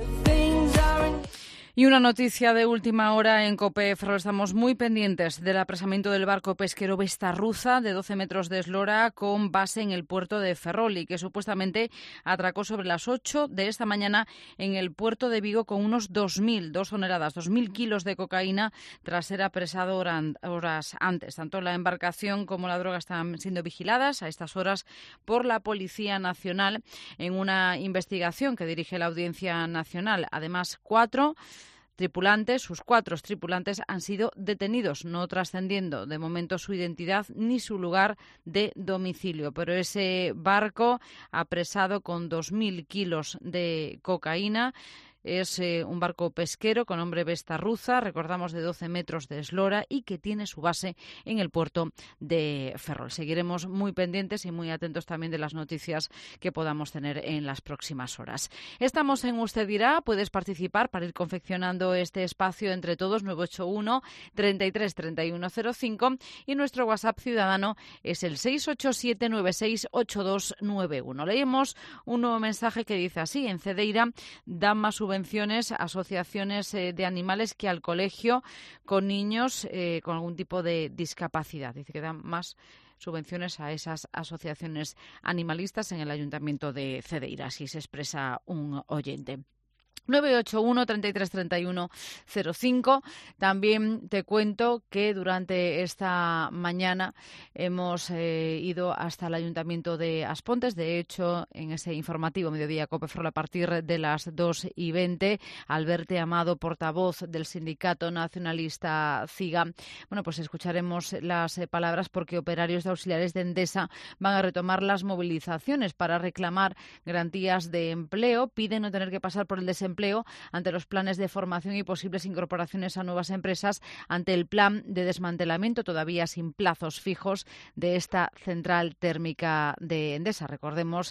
Speaker 3: Y una noticia de última hora en COPE Ferrol. Estamos muy pendientes del apresamiento del barco pesquero Vestarruza de doce metros de eslora con base en el puerto de Ferrol y que supuestamente atracó sobre las ocho de esta mañana en el puerto de Vigo con unos dos mil, dos toneladas, dos mil kilos de cocaína tras ser apresado horas antes. Tanto la embarcación como la droga están siendo vigiladas a estas horas por la Policía Nacional en una investigación que dirige la Audiencia Nacional. Además, cuatro tripulantes, sus cuatro tripulantes han sido detenidos, no trascendiendo de momento su identidad ni su lugar de domicilio. Pero ese barco apresado con dos mil kilos de cocaína es eh, un barco pesquero con nombre Vestarruza, recordamos, de doce metros de eslora y que tiene su base en el puerto de Ferrol. Seguiremos muy pendientes y muy atentos también de las noticias que podamos tener en las próximas horas. Estamos en Usted Dirá, puedes participar para ir confeccionando este espacio entre todos, nueve ocho uno, treinta y tres, treinta y uno cero cinco, y nuestro WhatsApp ciudadano es el seis ocho siete, nueve seis, ocho dos nueve uno. Leemos un nuevo mensaje que dice así: en Cedeira dan más subvenciones asociaciones eh, de animales que al colegio con niños eh, con algún tipo de discapacidad. Dice que dan más subvenciones a esas asociaciones animalistas en el Ayuntamiento de Cedeira, así se expresa un oyente. nueve ocho uno, treinta y tres, treinta y uno cero cinco. También te cuento que durante esta mañana hemos eh, ido hasta el Ayuntamiento de Aspontes. De hecho, en ese informativo Mediodía COPE Ferrol a partir de las dos y veinte, Alberto Amado, portavoz del Sindicato Nacionalista CIGA, bueno, pues escucharemos las eh, palabras porque operarios de auxiliares de Endesa van a retomar las movilizaciones para reclamar garantías de empleo. Piden no tener que pasar por el desempleo ante los planes de formación y posibles incorporaciones a nuevas empresas ante el plan de desmantelamiento todavía sin plazos fijos de esta central térmica de Endesa. Recordemos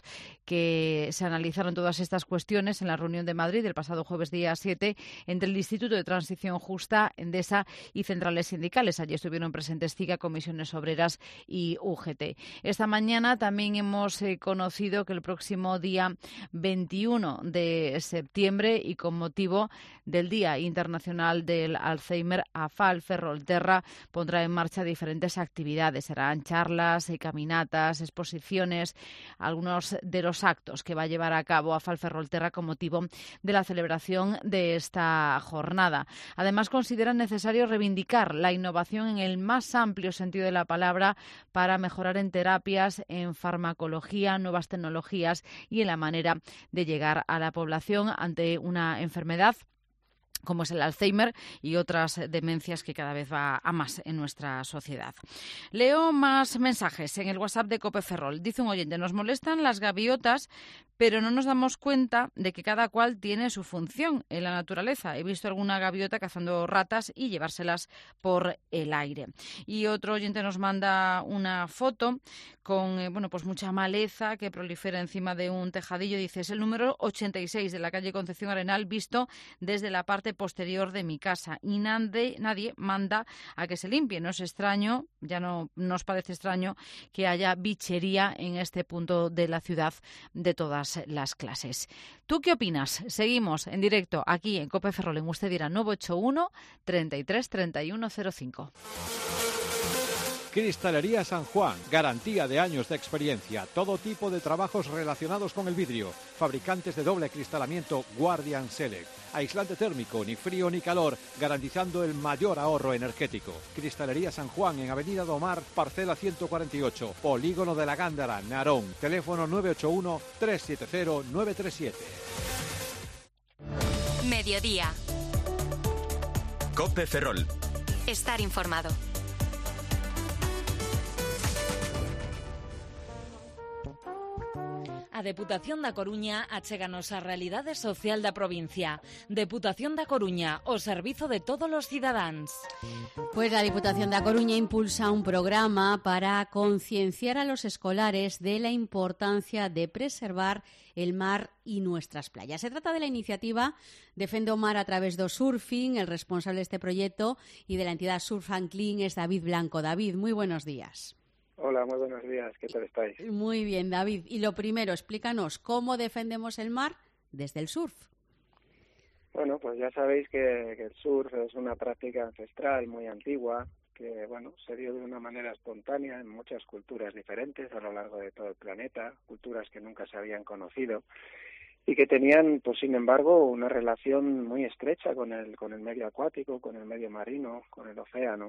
Speaker 3: que se analizaron todas estas cuestiones en la reunión de Madrid el pasado jueves día siete entre el Instituto de Transición Justa, Endesa y centrales sindicales. Allí estuvieron presentes CIGA, comisiones obreras y U G T. Esta mañana también hemos eh, conocido que el próximo día veintiuno de septiembre y con motivo del Día Internacional del Alzheimer, AFAL Ferrolterra pondrá en marcha diferentes actividades. Serán charlas, caminatas, exposiciones, algunos de los actos que va a llevar a cabo AFAL Ferrolterra con motivo de la celebración de esta jornada. Además, consideran necesario reivindicar la innovación en el más amplio sentido de la palabra para mejorar en terapias, en farmacología, nuevas tecnologías y en la manera de llegar a la población ante una enfermedad como es el Alzheimer y otras demencias que cada vez va a más en nuestra sociedad. Leo más mensajes en el WhatsApp de COPE Ferrol. Dice un oyente, nos molestan las gaviotas, pero no nos damos cuenta de que cada cual tiene su función en la naturaleza. He visto alguna gaviota cazando ratas y llevárselas por el aire. Y otro oyente nos manda una foto con eh, bueno, pues mucha maleza que prolifera encima de un tejadillo. Dice, es el número ochenta y seis de la calle Concepción Arenal, visto desde la parte posterior de mi casa. Y nadie, nadie manda a que se limpie. No es extraño, ya no nos parece extraño que haya bichería en este punto de la ciudad de todas las clases. ¿Tú qué opinas? Seguimos en directo aquí en COPE Ferrol. En Usted dirá nueve ocho uno, treinta y tres, treinta y uno cero cinco.
Speaker 11: Cristalería San Juan, garantía de años de experiencia, todo tipo de trabajos relacionados con el vidrio, fabricantes de doble cristalamiento Guardian Select, aislante térmico, ni frío ni calor, garantizando el mayor ahorro energético. Cristalería San Juan en Avenida Domar, parcela ciento cuarenta y ocho, Polígono de la Gándara, Narón, teléfono nueve ocho uno, tres siete cero, nueve tres siete.
Speaker 15: Mediodía.
Speaker 16: COPE Ferrol.
Speaker 15: Estar informado.
Speaker 17: A Deputación da Coruña achéganos a realidade social da provincia. Deputación da Coruña, o servizo de todos os cidadáns.
Speaker 18: Pues la Diputación da Coruña impulsa un programa para concienciar a los escolares de la importancia de preservar el mar y nuestras playas. Se trata de la iniciativa Defende o Mar a través do surfing. El responsable de este proyecto y de la entidad Surf and Clean es David Blanco. David, muy buenos días.
Speaker 19: Hola, muy buenos días. ¿Qué tal estáis?
Speaker 18: Muy bien, David. Y lo primero, explícanos cómo defendemos el mar desde el surf.
Speaker 19: Bueno, pues ya sabéis que, que el surf es una práctica ancestral muy antigua que, bueno, se dio de una manera espontánea en muchas culturas diferentes a lo largo de todo el planeta, culturas que nunca se habían conocido y que tenían, pues sin embargo, una relación muy estrecha con el, con el medio acuático, con el medio marino, con el océano.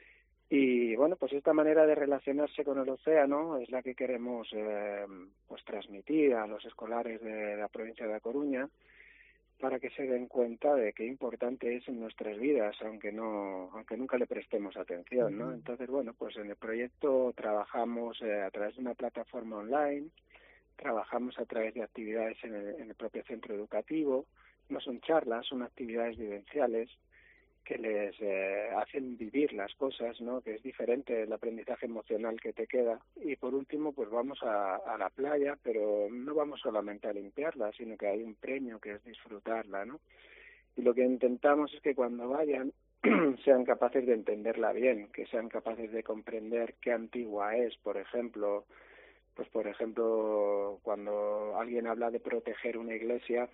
Speaker 19: Y bueno, pues esta manera de relacionarse con el océano es la que queremos eh, pues transmitir a los escolares de la provincia de A Coruña para que se den cuenta de qué importante es en nuestras vidas, aunque no, aunque nunca le prestemos atención, ¿no? Entonces, bueno, pues en el proyecto trabajamos eh, a través de una plataforma online, trabajamos a través de actividades en el, en el propio centro educativo, no son charlas, son actividades vivenciales que les eh, hacen vivir las cosas, ¿no? Que es diferente el aprendizaje emocional que te queda. Y por último, pues vamos a, a la playa, pero no vamos solamente a limpiarla, sino que hay un premio que es disfrutarla, ¿no? Y lo que intentamos es que cuando vayan sean capaces de entenderla bien, que sean capaces de comprender qué antigua es, por ejemplo, pues por ejemplo, cuando alguien habla de proteger una iglesia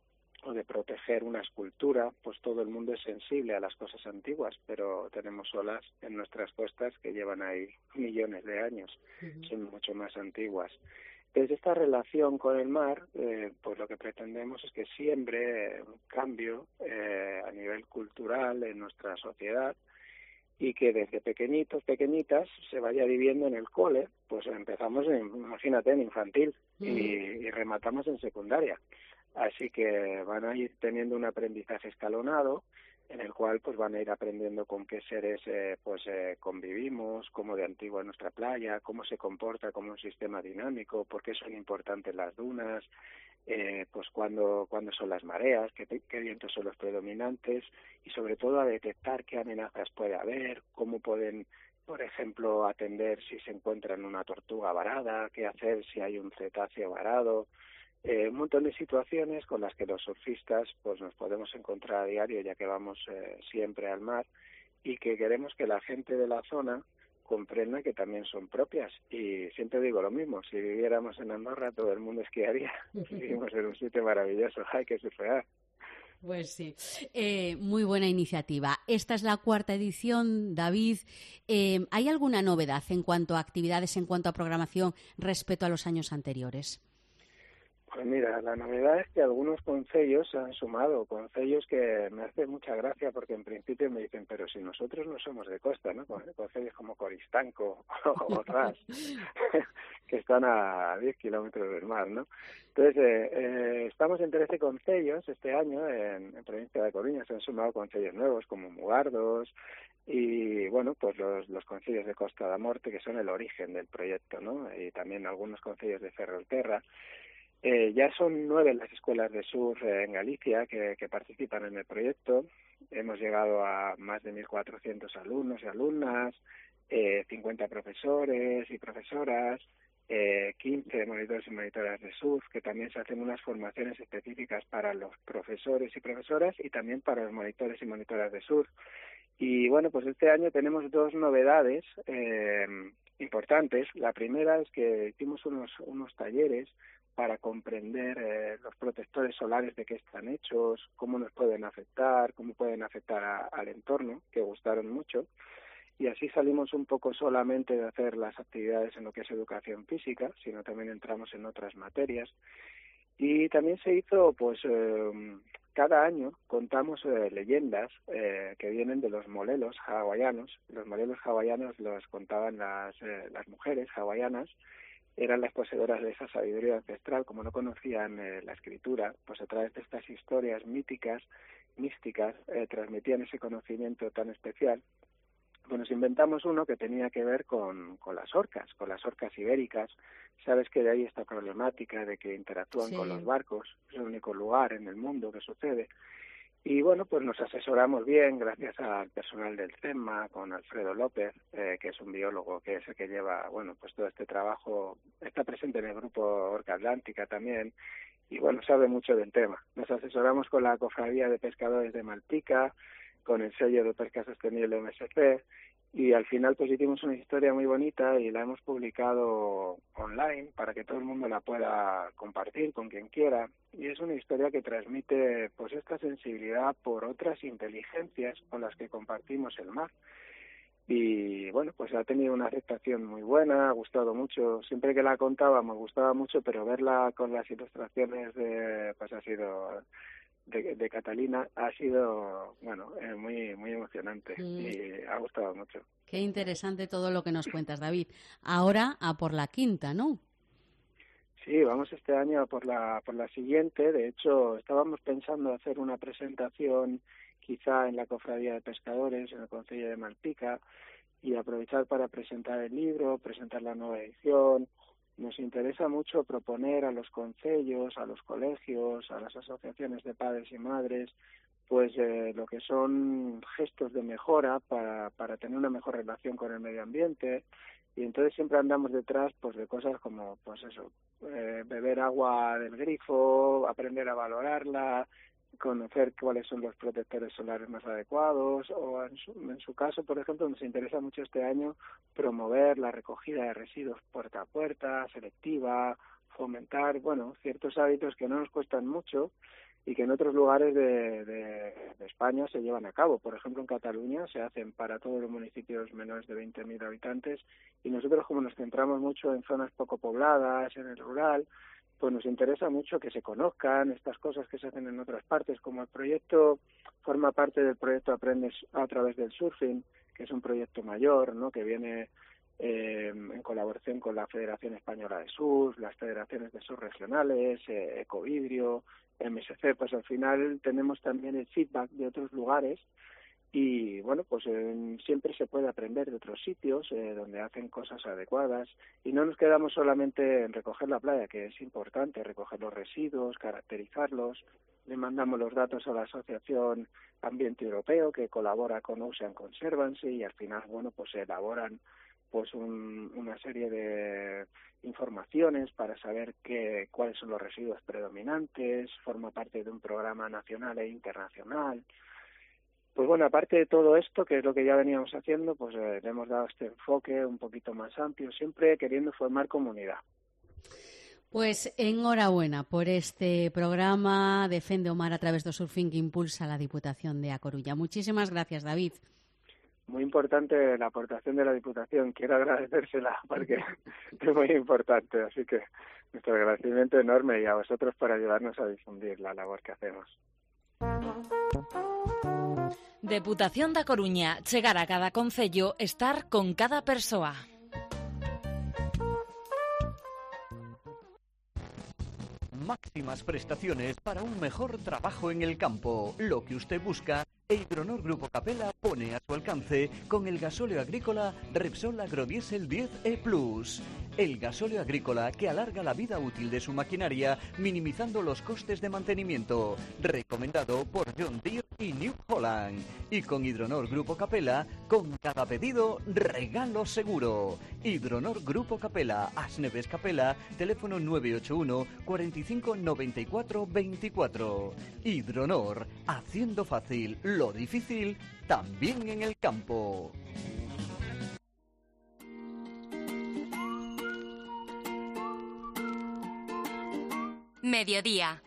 Speaker 19: o de proteger una escultura, pues todo el mundo es sensible a las cosas antiguas, pero tenemos olas en nuestras costas que llevan ahí millones de años, uh-huh. Son mucho más antiguas. Desde esta relación con el mar, eh, pues lo que pretendemos es que siembre un cambio eh, a nivel cultural en nuestra sociedad y que desde pequeñitos, pequeñitas, se vaya viviendo en el cole, pues empezamos, en, imagínate, en infantil uh-huh. y, y rematamos en secundaria. Así que van a ir teniendo un aprendizaje escalonado en el cual pues van a ir aprendiendo con qué seres eh, pues eh, convivimos, cómo de antigua es nuestra playa, cómo se comporta como un sistema dinámico, por qué son importantes las dunas, eh, pues cuándo cuándo son las mareas, qué, qué vientos son los predominantes y sobre todo a detectar qué amenazas puede haber, cómo pueden, por ejemplo, atender si se encuentran una tortuga varada, qué hacer si hay un cetáceo varado. Eh, un montón de situaciones con las que los surfistas pues nos podemos encontrar a diario, ya que vamos eh, siempre al mar y que queremos que la gente de la zona comprenda que también son propias. Y siempre digo lo mismo, si viviéramos en Andorra todo el mundo esquiaría. Vivimos en un sitio maravilloso, hay que surfear.
Speaker 18: Pues sí, eh, muy buena iniciativa. Esta es la cuarta edición, David. Eh, ¿Hay alguna novedad en cuanto a actividades, en cuanto a programación respecto a los años anteriores?
Speaker 19: Pues mira, la novedad es que algunos concellos se han sumado, concellos que me hace mucha gracia porque en principio me dicen, pero si nosotros no somos de costa, ¿no? Concellos como Coristanco o Ras, que están a diez kilómetros del mar, ¿no? Entonces, eh, eh, estamos en trece concellos este año en, en provincia de Coruña. Se han sumado concellos nuevos como Mugardos y, bueno, pues los, los concellos de Costa da Morte, que son el origen del proyecto, ¿no? Y también algunos concellos de Ferrolterra. Eh, ya son nueve las escuelas de surf en Galicia que, que participan en el proyecto. Hemos llegado a más de mil cuatrocientos alumnos y alumnas, eh, cincuenta profesores y profesoras, eh, quince monitores y monitoras de surf, que también se hacen unas formaciones específicas para los profesores y profesoras y también para los monitores y monitoras de surf. Y bueno, pues este año tenemos dos novedades eh, importantes. La primera es que hicimos unos, unos talleres para comprender eh, los protectores solares, de qué están hechos, cómo nos pueden afectar, cómo pueden afectar a, al entorno, que gustaron mucho. Y así salimos un poco solamente de hacer las actividades en lo que es educación física, sino también entramos en otras materias. Y también se hizo, pues, eh, cada año contamos eh, leyendas eh, que vienen de los molelos hawaianos. Los molelos hawaianos los contaban las, eh, las mujeres hawaianas. Eran las poseedoras de esa sabiduría ancestral. Como no conocían eh, la escritura, pues a través de estas historias míticas, místicas, eh, transmitían ese conocimiento tan especial. Pues nos inventamos uno que tenía que ver con, con las orcas, con las orcas ibéricas. Sabes que de ahí esta problemática de que interactúan
Speaker 18: Sí.
Speaker 19: con los barcos, es el único lugar en el mundo que sucede. Y bueno, pues nos asesoramos bien gracias al personal del CEMA, con Alfredo López, eh, que es un biólogo que es el que lleva, bueno, pues todo este trabajo, está presente en el grupo Orca Atlántica también, y bueno, sabe mucho del tema. Nos asesoramos con la Cofradía de Pescadores de Malpica, con el sello de Pesca Sostenible M S C, y al final pues hicimos una historia muy bonita y la hemos publicado online para que todo el mundo la pueda compartir con quien quiera. Y es una historia que transmite pues esta sensibilidad por otras inteligencias con las que compartimos el mar. Y bueno, pues ha tenido una aceptación muy buena, ha gustado mucho. Siempre que la contaba me gustaba mucho, pero verla con las ilustraciones de, pues ha sido... De, de Catalina ha sido, bueno, eh, muy muy emocionante
Speaker 18: Mm.
Speaker 19: y ha gustado mucho.
Speaker 18: Qué interesante todo lo que nos cuentas, David. Ahora a por la quinta, ¿no?
Speaker 19: Sí, vamos este año a por la por la siguiente. De hecho, estábamos pensando hacer una presentación quizá en la Cofradía de Pescadores, en el Concello de Malpica, y aprovechar para presentar el libro, presentar la nueva edición. Nos interesa mucho proponer a los concellos, a los colegios, a las asociaciones de padres y madres, pues eh, lo que son gestos de mejora para, para tener una mejor relación con el medio ambiente. Y entonces siempre andamos detrás pues de cosas como, pues eso, eh, beber agua del grifo, aprender a valorarla, conocer cuáles son los protectores solares más adecuados, o en su, en su caso, por ejemplo, nos interesa mucho este año promover la recogida de residuos puerta a puerta, selectiva, fomentar, bueno, ciertos hábitos que no nos cuestan mucho y que en otros lugares de, de, de España se llevan a cabo. Por ejemplo, en Cataluña se hacen para todos los municipios menores de veinte mil habitantes, y nosotros, como nos centramos mucho en zonas poco pobladas, en el rural, pues nos interesa mucho que se conozcan estas cosas que se hacen en otras partes. Como el proyecto forma parte del proyecto Aprendes a través del surfing, que es un proyecto mayor, ¿no?, que viene eh, en colaboración con la Federación Española de Surf, las federaciones de surf regionales, eh, Ecovidrio, M S C, pues al final tenemos también el feedback de otros lugares. Y bueno, pues eh, siempre se puede aprender de otros sitios eh, donde hacen cosas adecuadas, y no nos quedamos solamente en recoger la playa, que es importante, recoger los residuos, caracterizarlos. Le mandamos los datos a la Asociación Ambiente Europeo, que colabora con Ocean Conservancy, y al final, bueno, pues se elaboran pues un, una serie de informaciones para saber qué, cuáles son los residuos predominantes. Forma parte de un programa nacional e internacional. Pues bueno, aparte de todo esto, que es lo que ya veníamos haciendo, pues eh, le hemos dado este enfoque un poquito más amplio, siempre queriendo formar comunidad.
Speaker 18: Pues enhorabuena por este programa Defende o Mar a través do Surfing que impulsa la Diputación de A Coruña. Muchísimas gracias, David.
Speaker 19: Muy importante la aportación de la Diputación, quiero agradecérsela porque es muy importante, así que nuestro agradecimiento enorme, y a vosotros por ayudarnos a difundir la labor que hacemos.
Speaker 17: Deputación da Coruña, chegar a cada concello, estar con cada persoa.
Speaker 4: máximas prestaciones para un mejor trabajo en el campo. Lo que usted busca, Hidronor Grupo Capella pone a su alcance con el gasóleo agrícola Repsol Agrodiesel diez E Plus. El gasóleo agrícola que alarga la vida útil de su maquinaria, minimizando los costes de mantenimiento. Recomendado por John Deere y New Holland. Y con Hidronor Grupo Capella, con cada pedido, regalo seguro. Hidronor Grupo Capella, Asneves Capella, teléfono nueve ocho uno, cuarenta y cinco, noventa y cuatro, veinticuatro. Hidronor, haciendo fácil lo difícil, también en el campo.
Speaker 15: Mediodía.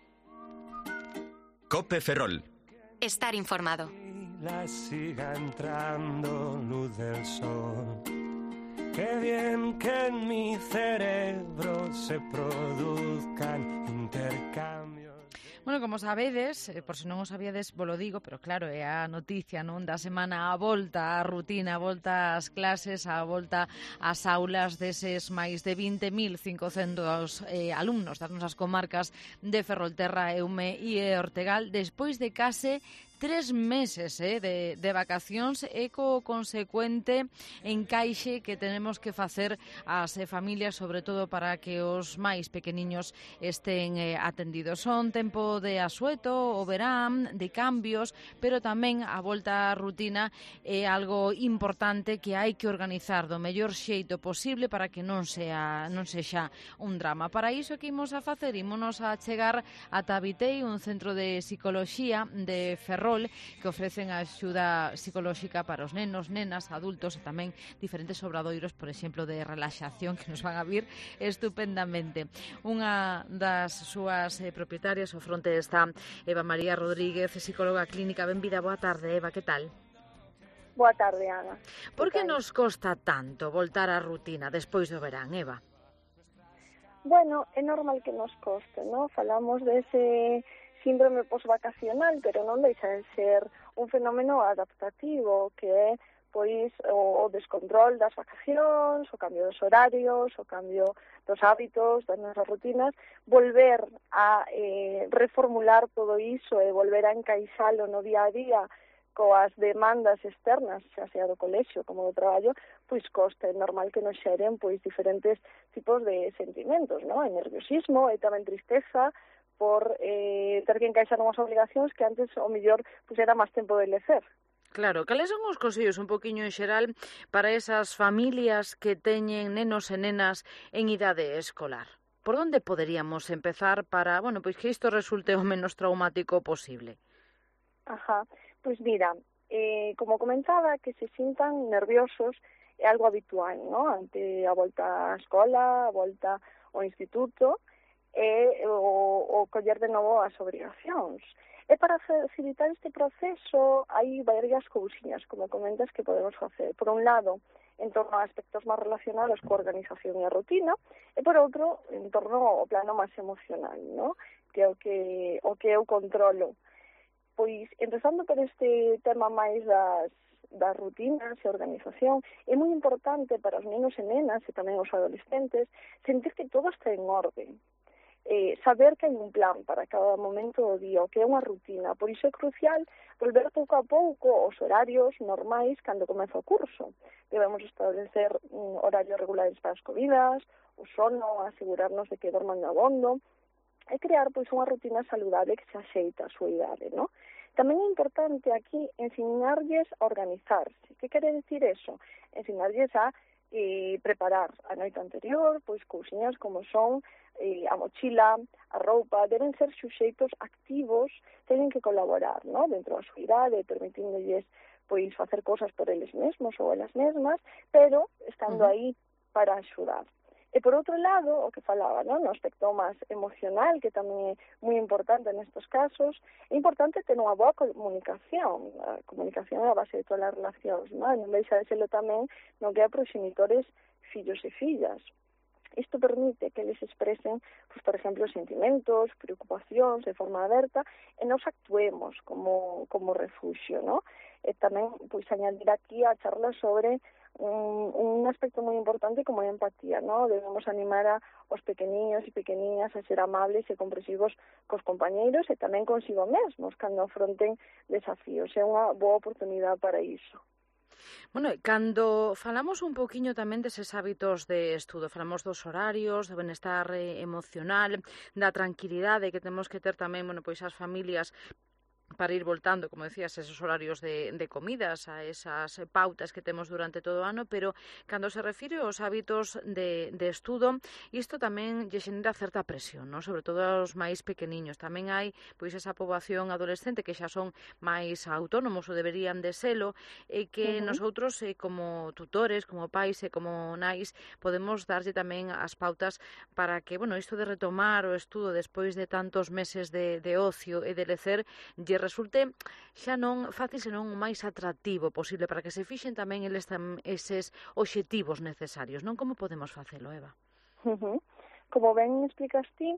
Speaker 16: Cope Ferrol.
Speaker 15: Estar informado.
Speaker 8: La siga entrando luz del sol. Qué bien que en mi cerebro se produzcan intercambios.
Speaker 3: Bueno, como sabedes, por se non o sabíades, vos lo digo, pero claro, é a noticia non da semana, a volta á rutina, a volta ás clases, a volta ás aulas deses máis de vinte mil cincocentos eh, alumnos das nosas comarcas de Ferrolterra, Eume e Ortegal, despois de case tres meses eh, de, de vacacións e co consecuente encaixe que tenemos que facer as eh, familias, sobre todo para que os máis pequeniños estén eh, atendidos. Son tempo de asueto, o verán, de cambios, pero tamén a volta á rutina é algo importante que hai que organizar do mellor xeito posible para que non sea non sexa un drama. Para iso que imos a facer, ímonos a chegar a Tabitei, un centro de psicoloxía de Ferrol, que ofrecen a axuda psicolóxica para os nenos, nenas, adultos e tamén diferentes obradoiros, por exemplo, de relaxación que nos van a vir estupendamente. Unha das súas eh, propietarias ao fronte está Eva María Rodríguez, psicóloga clínica. Benvida, boa tarde, Eva, que tal?
Speaker 20: Boa tarde, Ana.
Speaker 3: Por que nos costa tanto voltar á rutina despois do verán, Eva?
Speaker 20: Bueno, é normal que nos coste, ¿no? Falamos dese síndrome posvacacional, pero non deixa de ser un fenómeno adaptativo que é pois o descontrol das vacacións, o cambio dos horarios, o cambio dos hábitos, das nosas rutinas, volver a eh, reformular todo iso e volver a encaixalo no día a día coas demandas externas, xa sea do colexio como do traballo, pois costa, é normal que nos xeren pois diferentes tipos de sentimentos, ¿no? E nerviosismo e tamén tristeza por eh, ter que encaixar unhas obligacións que antes o mellor pois era máis tempo de lecer.
Speaker 3: Claro, cales son os consellos un poquinho en xeral para esas familias que teñen nenos e nenas en idade escolar? Por onde poderíamos empezar para, bueno, pois que isto resulte o menos traumático posible?
Speaker 20: Ajá, pois mira, eh, como comentaba, que se sintan nerviosos é algo habitual, ¿no? Ante a volta á escola, a volta ao instituto, e o, o coller de novo as obrigacións. E para facilitar este proceso hai varias cousiñas, como comentas, que podemos facer. Por un lado, en torno a aspectos máis relacionados coa organización e a rutina, e por outro, en torno ao plano máis emocional, ¿no? Que é o que, o que eu controlo. Pois, empezando por este tema máis das das rutinas e organización, é moi importante para os nenos e nenas e tamén os adolescentes sentir que todo está en orden. Eh, saber que hai un plan para cada momento do día, o que é unha rutina. Por iso é crucial volver pouco a pouco os horarios normais cando comeza o curso. Debemos establecer um, horarios regulares para as comidas, o sono, asegurarnos de que dorman abondo, e crear pois unha rutina saludable que se axeita a súa idade, ¿no? Tamén é importante aquí ensinarlles a organizarse. Que quere dicir eso? Ensinarlles a eh, preparar a noite anterior, pois cousiñas como son eh, a mochila, a roupa, deben ser suxeitos activos, teñen que colaborar, ¿no? Dentro da súa idade, permitiндolles pois facer cousas por eles mesmos ou elas mesmas, pero estando uh-huh. aí para axudar. E por outro lado, o que falaba, ¿no? No aspecto máis emocional, que tamén é moi importante nestes casos, é importante ter unha boa comunicación. A comunicación é a base de todas as relacións, ¿no? Non deixa de serlo tamén no que é proxenitores, fillos e fillas. Isto permite que eles expresen, pues, por exemplo, sentimentos, preocupacións de forma aberta e nos actuemos como, como refuxio, ¿no? E tamén, pois, añadir aquí a charla sobre un, un aspecto moi importante como a empatía, ¿no? Debemos animar a os pequeniños e pequeniñas a ser amables e comprensivos cos compañeiros e tamén consigo mesmos cando afronten desafíos. É unha boa oportunidade para iso.
Speaker 3: Bueno, cando falamos un poquinho tamén deses hábitos de estudo, falamos dos horarios, do benestar emocional, da tranquilidade que temos que ter tamén, bueno, pois as familias para ir voltando, como decías, esos horarios de, de comidas, a esas pautas que temos durante todo o ano, pero cando se refire aos hábitos de, de estudo, isto tamén lle xenera certa presión, ¿no? Sobre todo aos máis pequeniños. Tamén hai pois esa poboación adolescente que xa son máis autónomos ou deberían de selo, e que uh-huh. nosotros, eh, como tutores, como pais e como nais, podemos darlle tamén as pautas para que, bueno, isto de retomar o estudo despois de tantos meses de, de ocio e de lecer, lle resulte xa non fácil, senón o máis atractivo posible para que se fixen tamén eles eses obxectivos necesarios, non? Como podemos facelo, Eva?
Speaker 20: Uh-huh. Como ben explicas ti,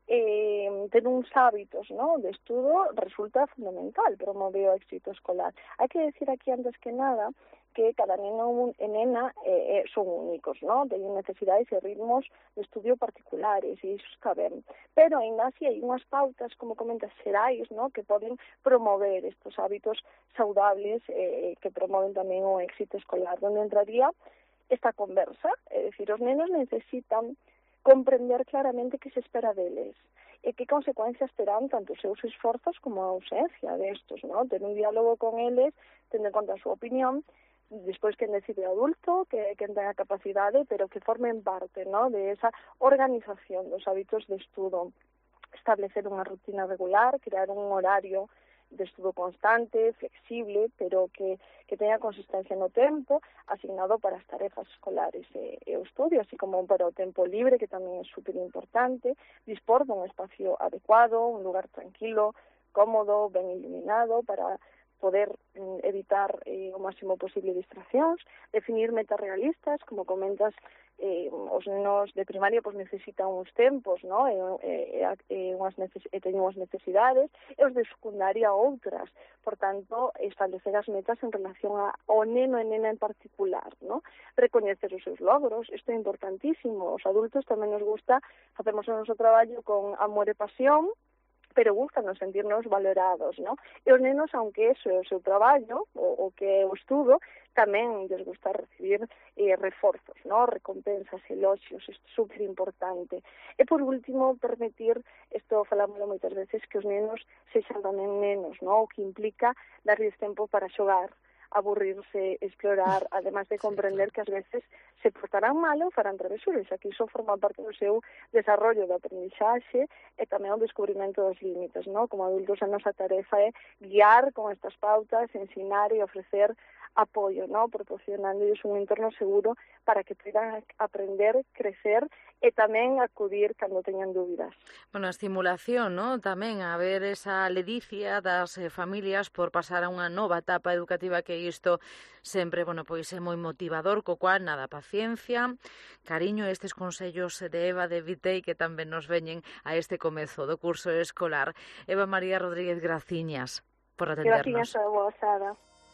Speaker 20: eh, ter uns hábitos, ¿no?, de estudo resulta fundamental, promove o éxito escolar. Hai que decir aquí antes que nada que cada neno e nena eh, son únicos, ¿no? Teñen necesidades e ritmos de estudio particulares, e iso está ben. Pero, ainda así, hai unhas pautas, como comentas, xerais, ¿no?, que poden promover estos hábitos saudables eh, que promoven tamén o éxito escolar, onde entraría esta conversa, é dicir, os nenos necesitan comprender claramente que se espera deles e que consecuencias terán tanto os seus esforzos como a ausencia destos, ¿no? Ter un diálogo con eles, tendo en conta a súa opinión, despois quen decide adulto, que quen ten a capacidade, pero que formen parte, ¿no?, de esa organización dos hábitos de estudo. Establecer unha rutina regular, crear un horario de estudo constante, flexible, pero que, que teña consistencia no tempo, asignado para as tarefas escolares e, e o estudio, así como para o tempo libre, que tamén é super importante, dispor dun espacio adecuado, un lugar tranquilo, cómodo, ben iluminado, para poder mm, evitar eh, o máximo posible distraccións, definir metas realistas, como comentas, eh, os nenos de primaria pues, necesitan uns tempos, ¿no? e, e, e, unhas neces e teñen unhas necesidades, e os de secundaria outras. Por tanto, establecer as metas en relación a, ao neno e nena en particular, ¿no? Recoñecer os seus logros, isto é importantísimo. Os adultos tamén nos gusta, facemos o noso traballo con amor e pasión, pero gustanos sentirnos valorados, ¿no? E os nenos, aunque eso é o seu traballo, o, o que é o estudo, tamén les gusta recibir eh, reforzos, ¿no? Recompensas, eloxios, isto é super importante. E por último, permitir, isto falámoslo moitas veces, que os nenos sexan tamén nenos, ¿no? O que implica darles tempo para xogar, aburrirse, explorar, además de comprender que ás veces se portarán mal ou farán travesuras, aquí iso forma parte do seu desarrollo de aprendizaxe e tamén o descubrimento dos límites, ¿no? Como adultos a nosa tarefa é guiar con estas pautas, ensinar e ofrecer apoio, ¿no? Proporcionándoles un entorno seguro para que poidan aprender, crecer e tamén acudir cando teñan dúbidas.
Speaker 3: Bueno, a estimulación, ¿no? Tamén a ver esa ledicia das eh, familias por pasar a unha nova etapa educativa, que isto sempre, bueno, pois é moi motivador, co cual nada, paciencia, cariño, estes consellos de Eva de Vitei que tamén nos veñen a este comezo do curso escolar. Eva María Rodríguez, graciñas por atendernos.
Speaker 20: Graciñas a vos, Sara.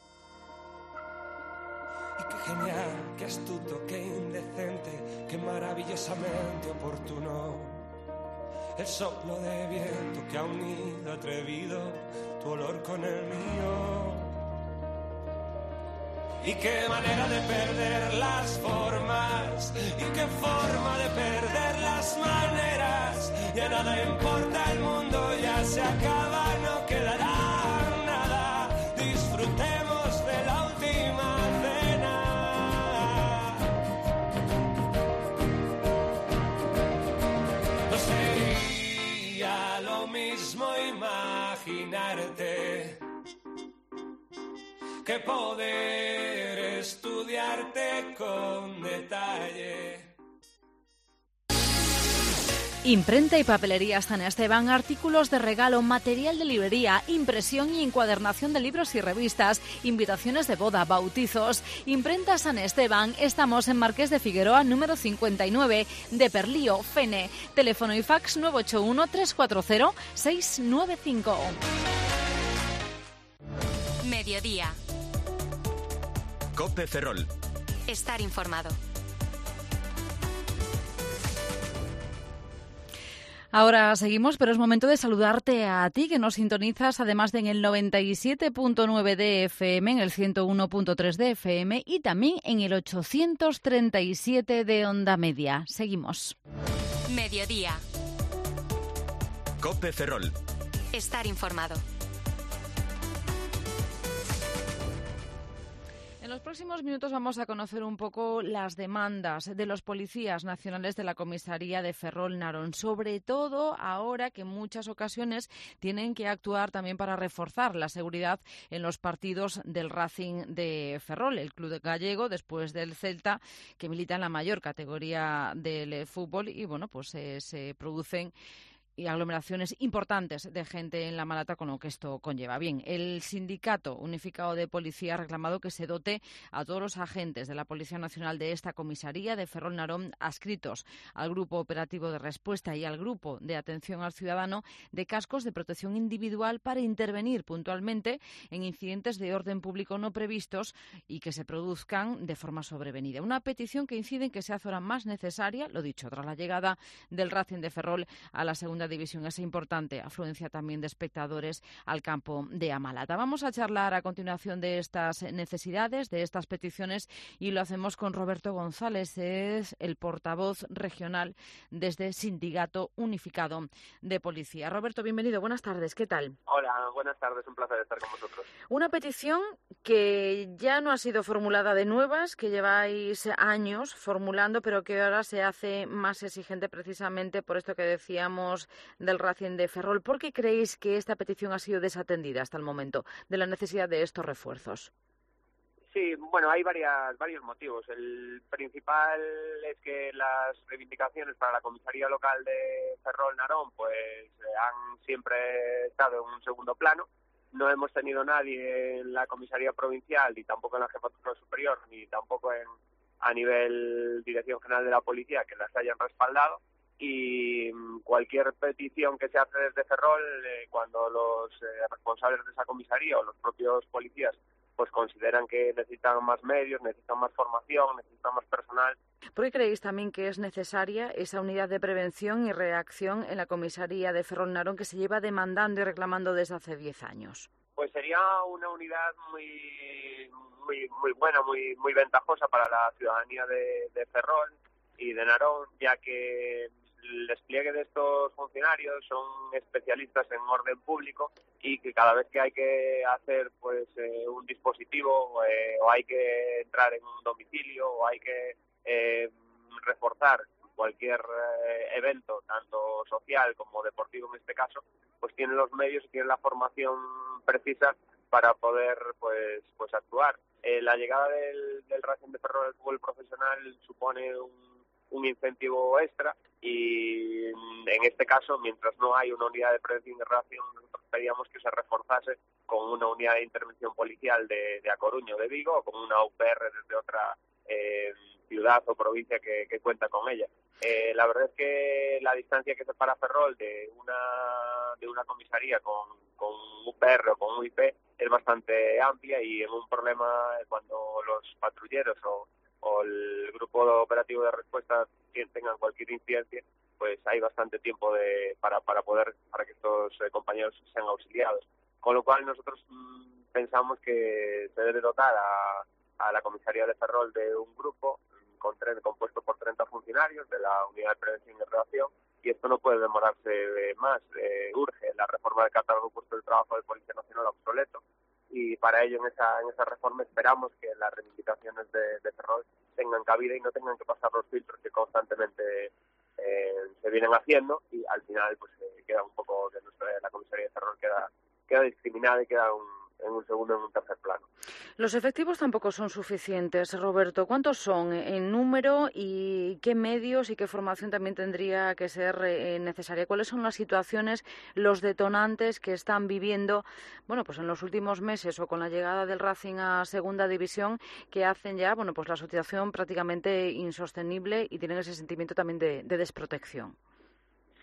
Speaker 16: Y qué genial, qué astuto, qué indecente, qué maravillosamente oportuno. El soplo de viento que ha unido atrevido tu olor con el mío. Y qué manera de perder las formas, y qué forma de perder las maneras. Ya nada importa, el mundo ya se acaba, no quedará nada. Disfrutemos de la última cena. No sería lo mismo imaginarte que poder estudiarte con detalle.
Speaker 2: Imprenta y papelería San Esteban, artículos de regalo, material de librería, impresión y encuadernación de libros y revistas, invitaciones de boda, bautizos. Imprenta San Esteban, estamos en Marqués de Figueroa, número cincuenta y nueve, de Perlío, Fene. Teléfono y fax nueve ocho uno, tres cuatro cero, seis nueve cinco.
Speaker 15: Mediodía.
Speaker 21: Cope Ferrol.
Speaker 15: Estar informado.
Speaker 3: Ahora seguimos, pero es momento de saludarte a ti, que nos sintonizas además de en el noventa y siete punto nueve de F M, en el ciento uno punto tres de F M y también en el ochocientos treinta y siete de Onda Media. Seguimos.
Speaker 15: Mediodía.
Speaker 21: COPE Ferrol.
Speaker 15: Estar informado.
Speaker 3: En los próximos minutos vamos a conocer un poco las demandas de los policías nacionales de la comisaría de Ferrol Narón, sobre todo ahora que en muchas ocasiones tienen que actuar también para reforzar la seguridad en los partidos del Racing de Ferrol, el club gallego, después del Celta, que milita en la mayor categoría del fútbol y bueno, pues eh, se producen y aglomeraciones importantes de gente en La Malata, con lo que esto conlleva. Bien, el Sindicato Unificado de Policía ha reclamado que se dote a todos los agentes de la Policía Nacional de esta comisaría de Ferrol Narón, adscritos al Grupo Operativo de Respuesta y al Grupo de Atención al Ciudadano, de cascos de protección individual para intervenir puntualmente en incidentes de orden público no previstos y que se produzcan de forma sobrevenida. Una petición que incide en que se hace ahora más necesaria, lo dicho, tras la llegada del Racing de Ferrol a la segunda división, esa importante afluencia también de espectadores al campo de Amalata. Vamos a charlar a continuación de estas necesidades, de estas peticiones, y lo hacemos con Roberto González, es el portavoz regional desde Sindicato Unificado de Policía. Roberto, bienvenido, buenas tardes, ¿qué tal?
Speaker 22: Hola, buenas tardes, un placer estar con vosotros.
Speaker 3: Una petición que ya no ha sido formulada de nuevas, que lleváis años formulando, pero que ahora se hace más exigente precisamente por esto que decíamos del Racing de Ferrol. ¿Por qué creéis que esta petición ha sido desatendida hasta el momento de la necesidad de estos refuerzos?
Speaker 22: Sí, bueno, hay varias, varios motivos. El principal es que las reivindicaciones para la comisaría local de Ferrol Narón pues han siempre estado en un segundo plano. No hemos tenido nadie en la comisaría provincial, ni tampoco en la jefatura superior, ni tampoco en, a nivel Dirección General de la Policía que las hayan respaldado. Y cualquier petición que se hace desde Ferrol, eh, cuando los eh, responsables de esa comisaría o los propios policías pues consideran que necesitan más medios, necesitan más formación, necesitan más personal.
Speaker 3: ¿Por qué creéis también que es necesaria esa unidad de prevención y reacción en la comisaría de Ferrol Narón que se lleva demandando y reclamando desde hace diez años?
Speaker 22: Pues sería una unidad muy muy muy buena, muy muy ventajosa para la ciudadanía de, de Ferrol y de Narón, ya que el despliegue de estos funcionarios son especialistas en orden público y que cada vez que hay que hacer pues eh, un dispositivo eh, o hay que entrar en un domicilio o hay que eh, reforzar cualquier eh, evento, tanto social como deportivo en este caso, pues tienen los medios y tienen la formación precisa para poder pues pues actuar. Eh, la llegada del, del Racing de Ferrol al fútbol profesional supone un un incentivo extra y en este caso, mientras no hay una unidad de prevención y reacción, nosotros pedíamos que se reforzase con una unidad de intervención policial de, de A Coruña o de Vigo o con una U P R desde otra eh, ciudad o provincia que, que cuenta con ella. Eh, la verdad es que la distancia que separa Ferrol de una de una comisaría con, con U P R o con U I P es bastante amplia y en un problema cuando los patrulleros o o el grupo operativo de respuesta tengan cualquier incidencia, pues hay bastante tiempo de para para poder para que estos eh, compañeros sean auxiliados. Con lo cual nosotros mmm, pensamos que se debe dotar a, a la comisaría de Ferrol de un grupo mmm, con tre- compuesto por treinta funcionarios de la unidad de prevención y reacción, y esto no puede demorarse eh, más. Eh, urge la reforma del catálogo puesto de trabajo de Policía Nacional obsoleto. Y para ello en esa en esa reforma esperamos que las reivindicaciones de, de Ferrol tengan cabida y no tengan que pasar los filtros que constantemente eh, se vienen haciendo y al final pues eh, queda un poco de nuestra la comisaría de Ferrol queda queda discriminada y queda un, en un segundo en un tercer plano.
Speaker 3: Los efectivos tampoco son suficientes, Roberto. ¿Cuántos son en número y qué medios y qué formación también tendría que ser eh, necesaria? ¿Cuáles son las situaciones, los detonantes que están viviendo, bueno, pues en los últimos meses o con la llegada del Racing a Segunda División, que hacen ya, bueno, pues la situación prácticamente insostenible y tienen ese sentimiento también de, de desprotección?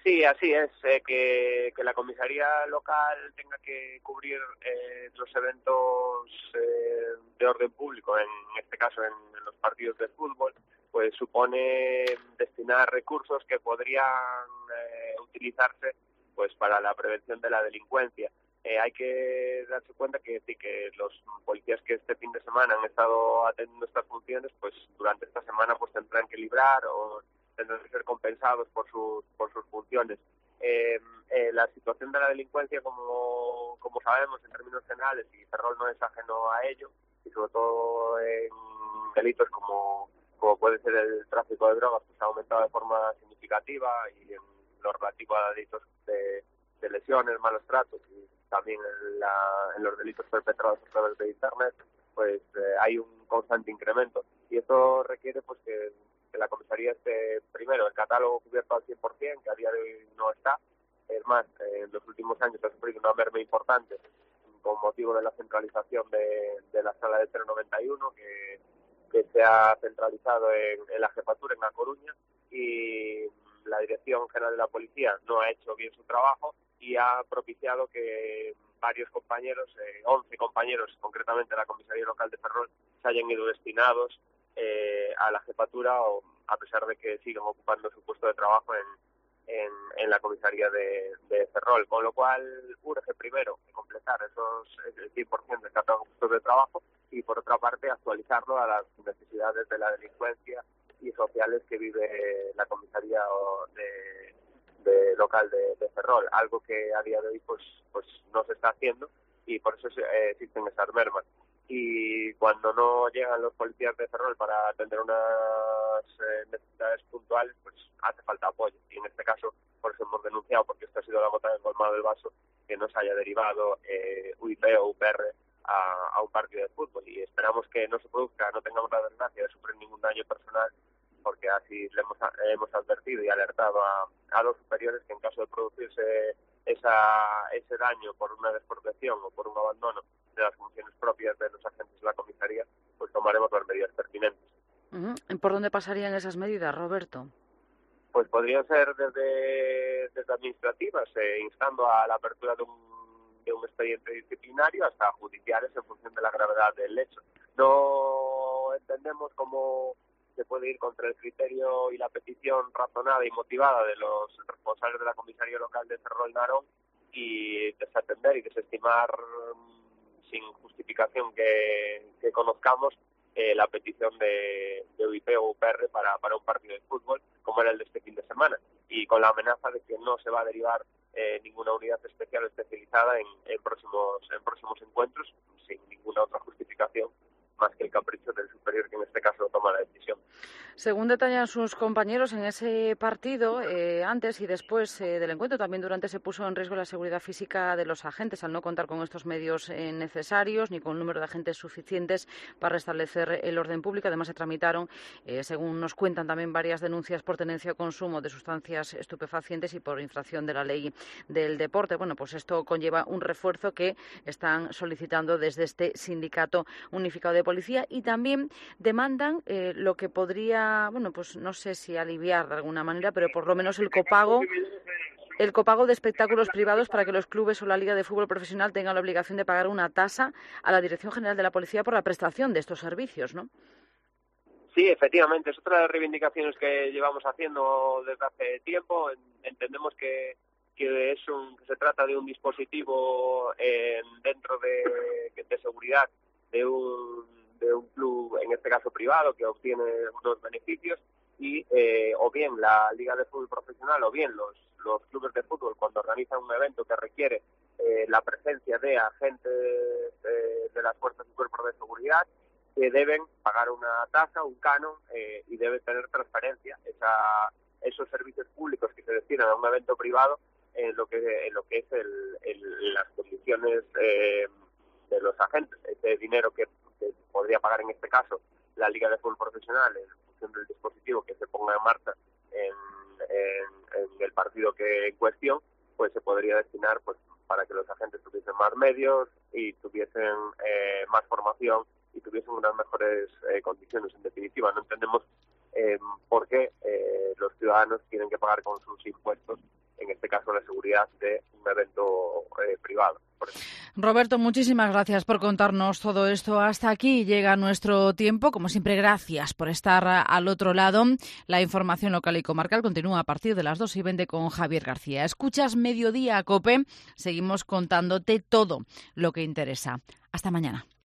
Speaker 22: Sí, así es, eh, que, que la comisaría local tenga que cubrir eh, los eventos eh, de orden público, en este caso en, en los partidos de fútbol, pues supone destinar recursos que podrían eh, utilizarse pues para la prevención de la delincuencia. Eh, hay que darse cuenta que sí, que los policías que este fin de semana han estado atendiendo estas funciones, pues durante esta semana pues tendrán que librar o tendrán que ser compensados por sus por sus funciones. Eh, eh, la situación de la delincuencia, como, como sabemos en términos generales, y Ferrol no es ajeno a ello, y sobre todo en delitos como, como puede ser el tráfico de drogas, pues ha aumentado de forma significativa, y en lo relativo a delitos de, de lesiones, malos tratos, y también en, la, en los delitos perpetrados a través de Internet, pues eh, hay un constante incremento. Y esto requiere pues que que la comisaría esté, primero, el catálogo cubierto al cien por ciento, que a día de hoy no está. Es más, eh, en los últimos años ha sufrido una merma importante con motivo de la centralización de, de la sala de cero noventa y uno, que, que se ha centralizado en, en la jefatura, en La Coruña, y la Dirección General de la Policía no ha hecho bien su trabajo y ha propiciado que varios compañeros, eh, once compañeros, concretamente de la comisaría local de Ferrol, se hayan ido destinados Eh, a la jefatura, o a pesar de que sigan ocupando su puesto de trabajo en, en, en la comisaría de, de Ferrol, con lo cual urge primero completar esos el cien por ciento de catálogo de puestos de trabajo y por otra parte actualizarlo a las necesidades de la delincuencia y sociales que vive la comisaría de, de local de, de Ferrol, algo que a día de hoy pues pues no se está haciendo y por eso eh, existen esas mermas. Y cuando no llegan los policías de Ferrol para atender unas eh, necesidades puntuales, pues hace falta apoyo. Y en este caso, por eso hemos denunciado, porque esto ha sido la gota del colmado del vaso, que no se haya derivado eh, U I P o U P R a, a un partido de fútbol. Y esperamos que no se produzca, no tengamos la desgracia de sufrir ningún daño personal, porque así le hemos, hemos advertido y alertado a, a los superiores que en caso de producirse esa, ese daño por una desprotección o por un abandono de las funciones propias de los agentes de la comisaría, pues tomaremos las medidas pertinentes.
Speaker 3: Uh-huh. ¿Por dónde pasarían esas medidas, Roberto?
Speaker 22: Pues podrían ser desde, desde administrativas, eh, instando a la apertura de un, de un expediente disciplinario, hasta judiciales en función de la gravedad del hecho. No entendemos cómo se puede ir contra el criterio y la petición razonada y motivada de los responsables de la comisaría local de Ferrol Narón y desatender y desestimar sin justificación que, que conozcamos eh, la petición de, de U I P o U P R para, para un partido de fútbol como era el de este fin de semana, y con la amenaza de que no se va a derivar eh, ninguna unidad especial o especializada en, en próximos en próximos encuentros sin ninguna otra justificación más que el capricho del superior, que en este caso toma la decisión.
Speaker 3: Según detallan sus compañeros, en ese partido, eh, antes y después eh, del encuentro, también durante se puso en riesgo la seguridad física de los agentes al no contar con estos medios eh, necesarios ni con un número de agentes suficientes para restablecer el orden público. Además, se tramitaron, eh, según nos cuentan también, varias denuncias por tenencia o consumo de sustancias estupefacientes y por infracción de la ley del deporte. Bueno, pues esto conlleva un refuerzo que están solicitando desde este sindicato unificado de policía y también demandan eh, lo que podría, bueno, pues no sé si aliviar de alguna manera, pero por lo menos el copago, el copago de espectáculos privados para que los clubes o la Liga de Fútbol Profesional tengan la obligación de pagar una tasa a la Dirección General de la Policía por la prestación de estos servicios, ¿no?
Speaker 22: Sí, efectivamente, es otra de las reivindicaciones que llevamos haciendo desde hace tiempo. Entendemos que que es un que se trata de un dispositivo eh, dentro de, de seguridad de un de un club, en este caso privado, que obtiene unos beneficios y eh, o bien la Liga de Fútbol Profesional o bien los, los clubes de fútbol, cuando organizan un evento que requiere eh, la presencia de agentes eh, de las fuerzas y cuerpos de seguridad, que deben pagar una tasa, un canon, eh, y debe tener transparencia esa, esos servicios públicos que se destinan a un evento privado en lo que en lo que es el, el, las condiciones eh, de los agentes. Ese dinero que que podría pagar en este caso la Liga de Fútbol Profesional en función del dispositivo que se ponga en marcha en, en, en el partido que en cuestión, pues se podría destinar pues para que los agentes tuviesen más medios y tuviesen eh, más formación y tuviesen unas mejores eh, condiciones. En definitiva, no entendemos eh, por qué eh, los ciudadanos tienen que pagar con sus impuestos en este caso, la seguridad de un evento eh, privado.
Speaker 3: Roberto, muchísimas gracias por contarnos todo esto. Hasta aquí llega nuestro tiempo. Como siempre, gracias por estar al otro lado. La información local y comarcal continúa a partir de las dos y veinte con Javier García. Escuchas Mediodía COPE. Seguimos contándote todo lo que interesa. Hasta mañana.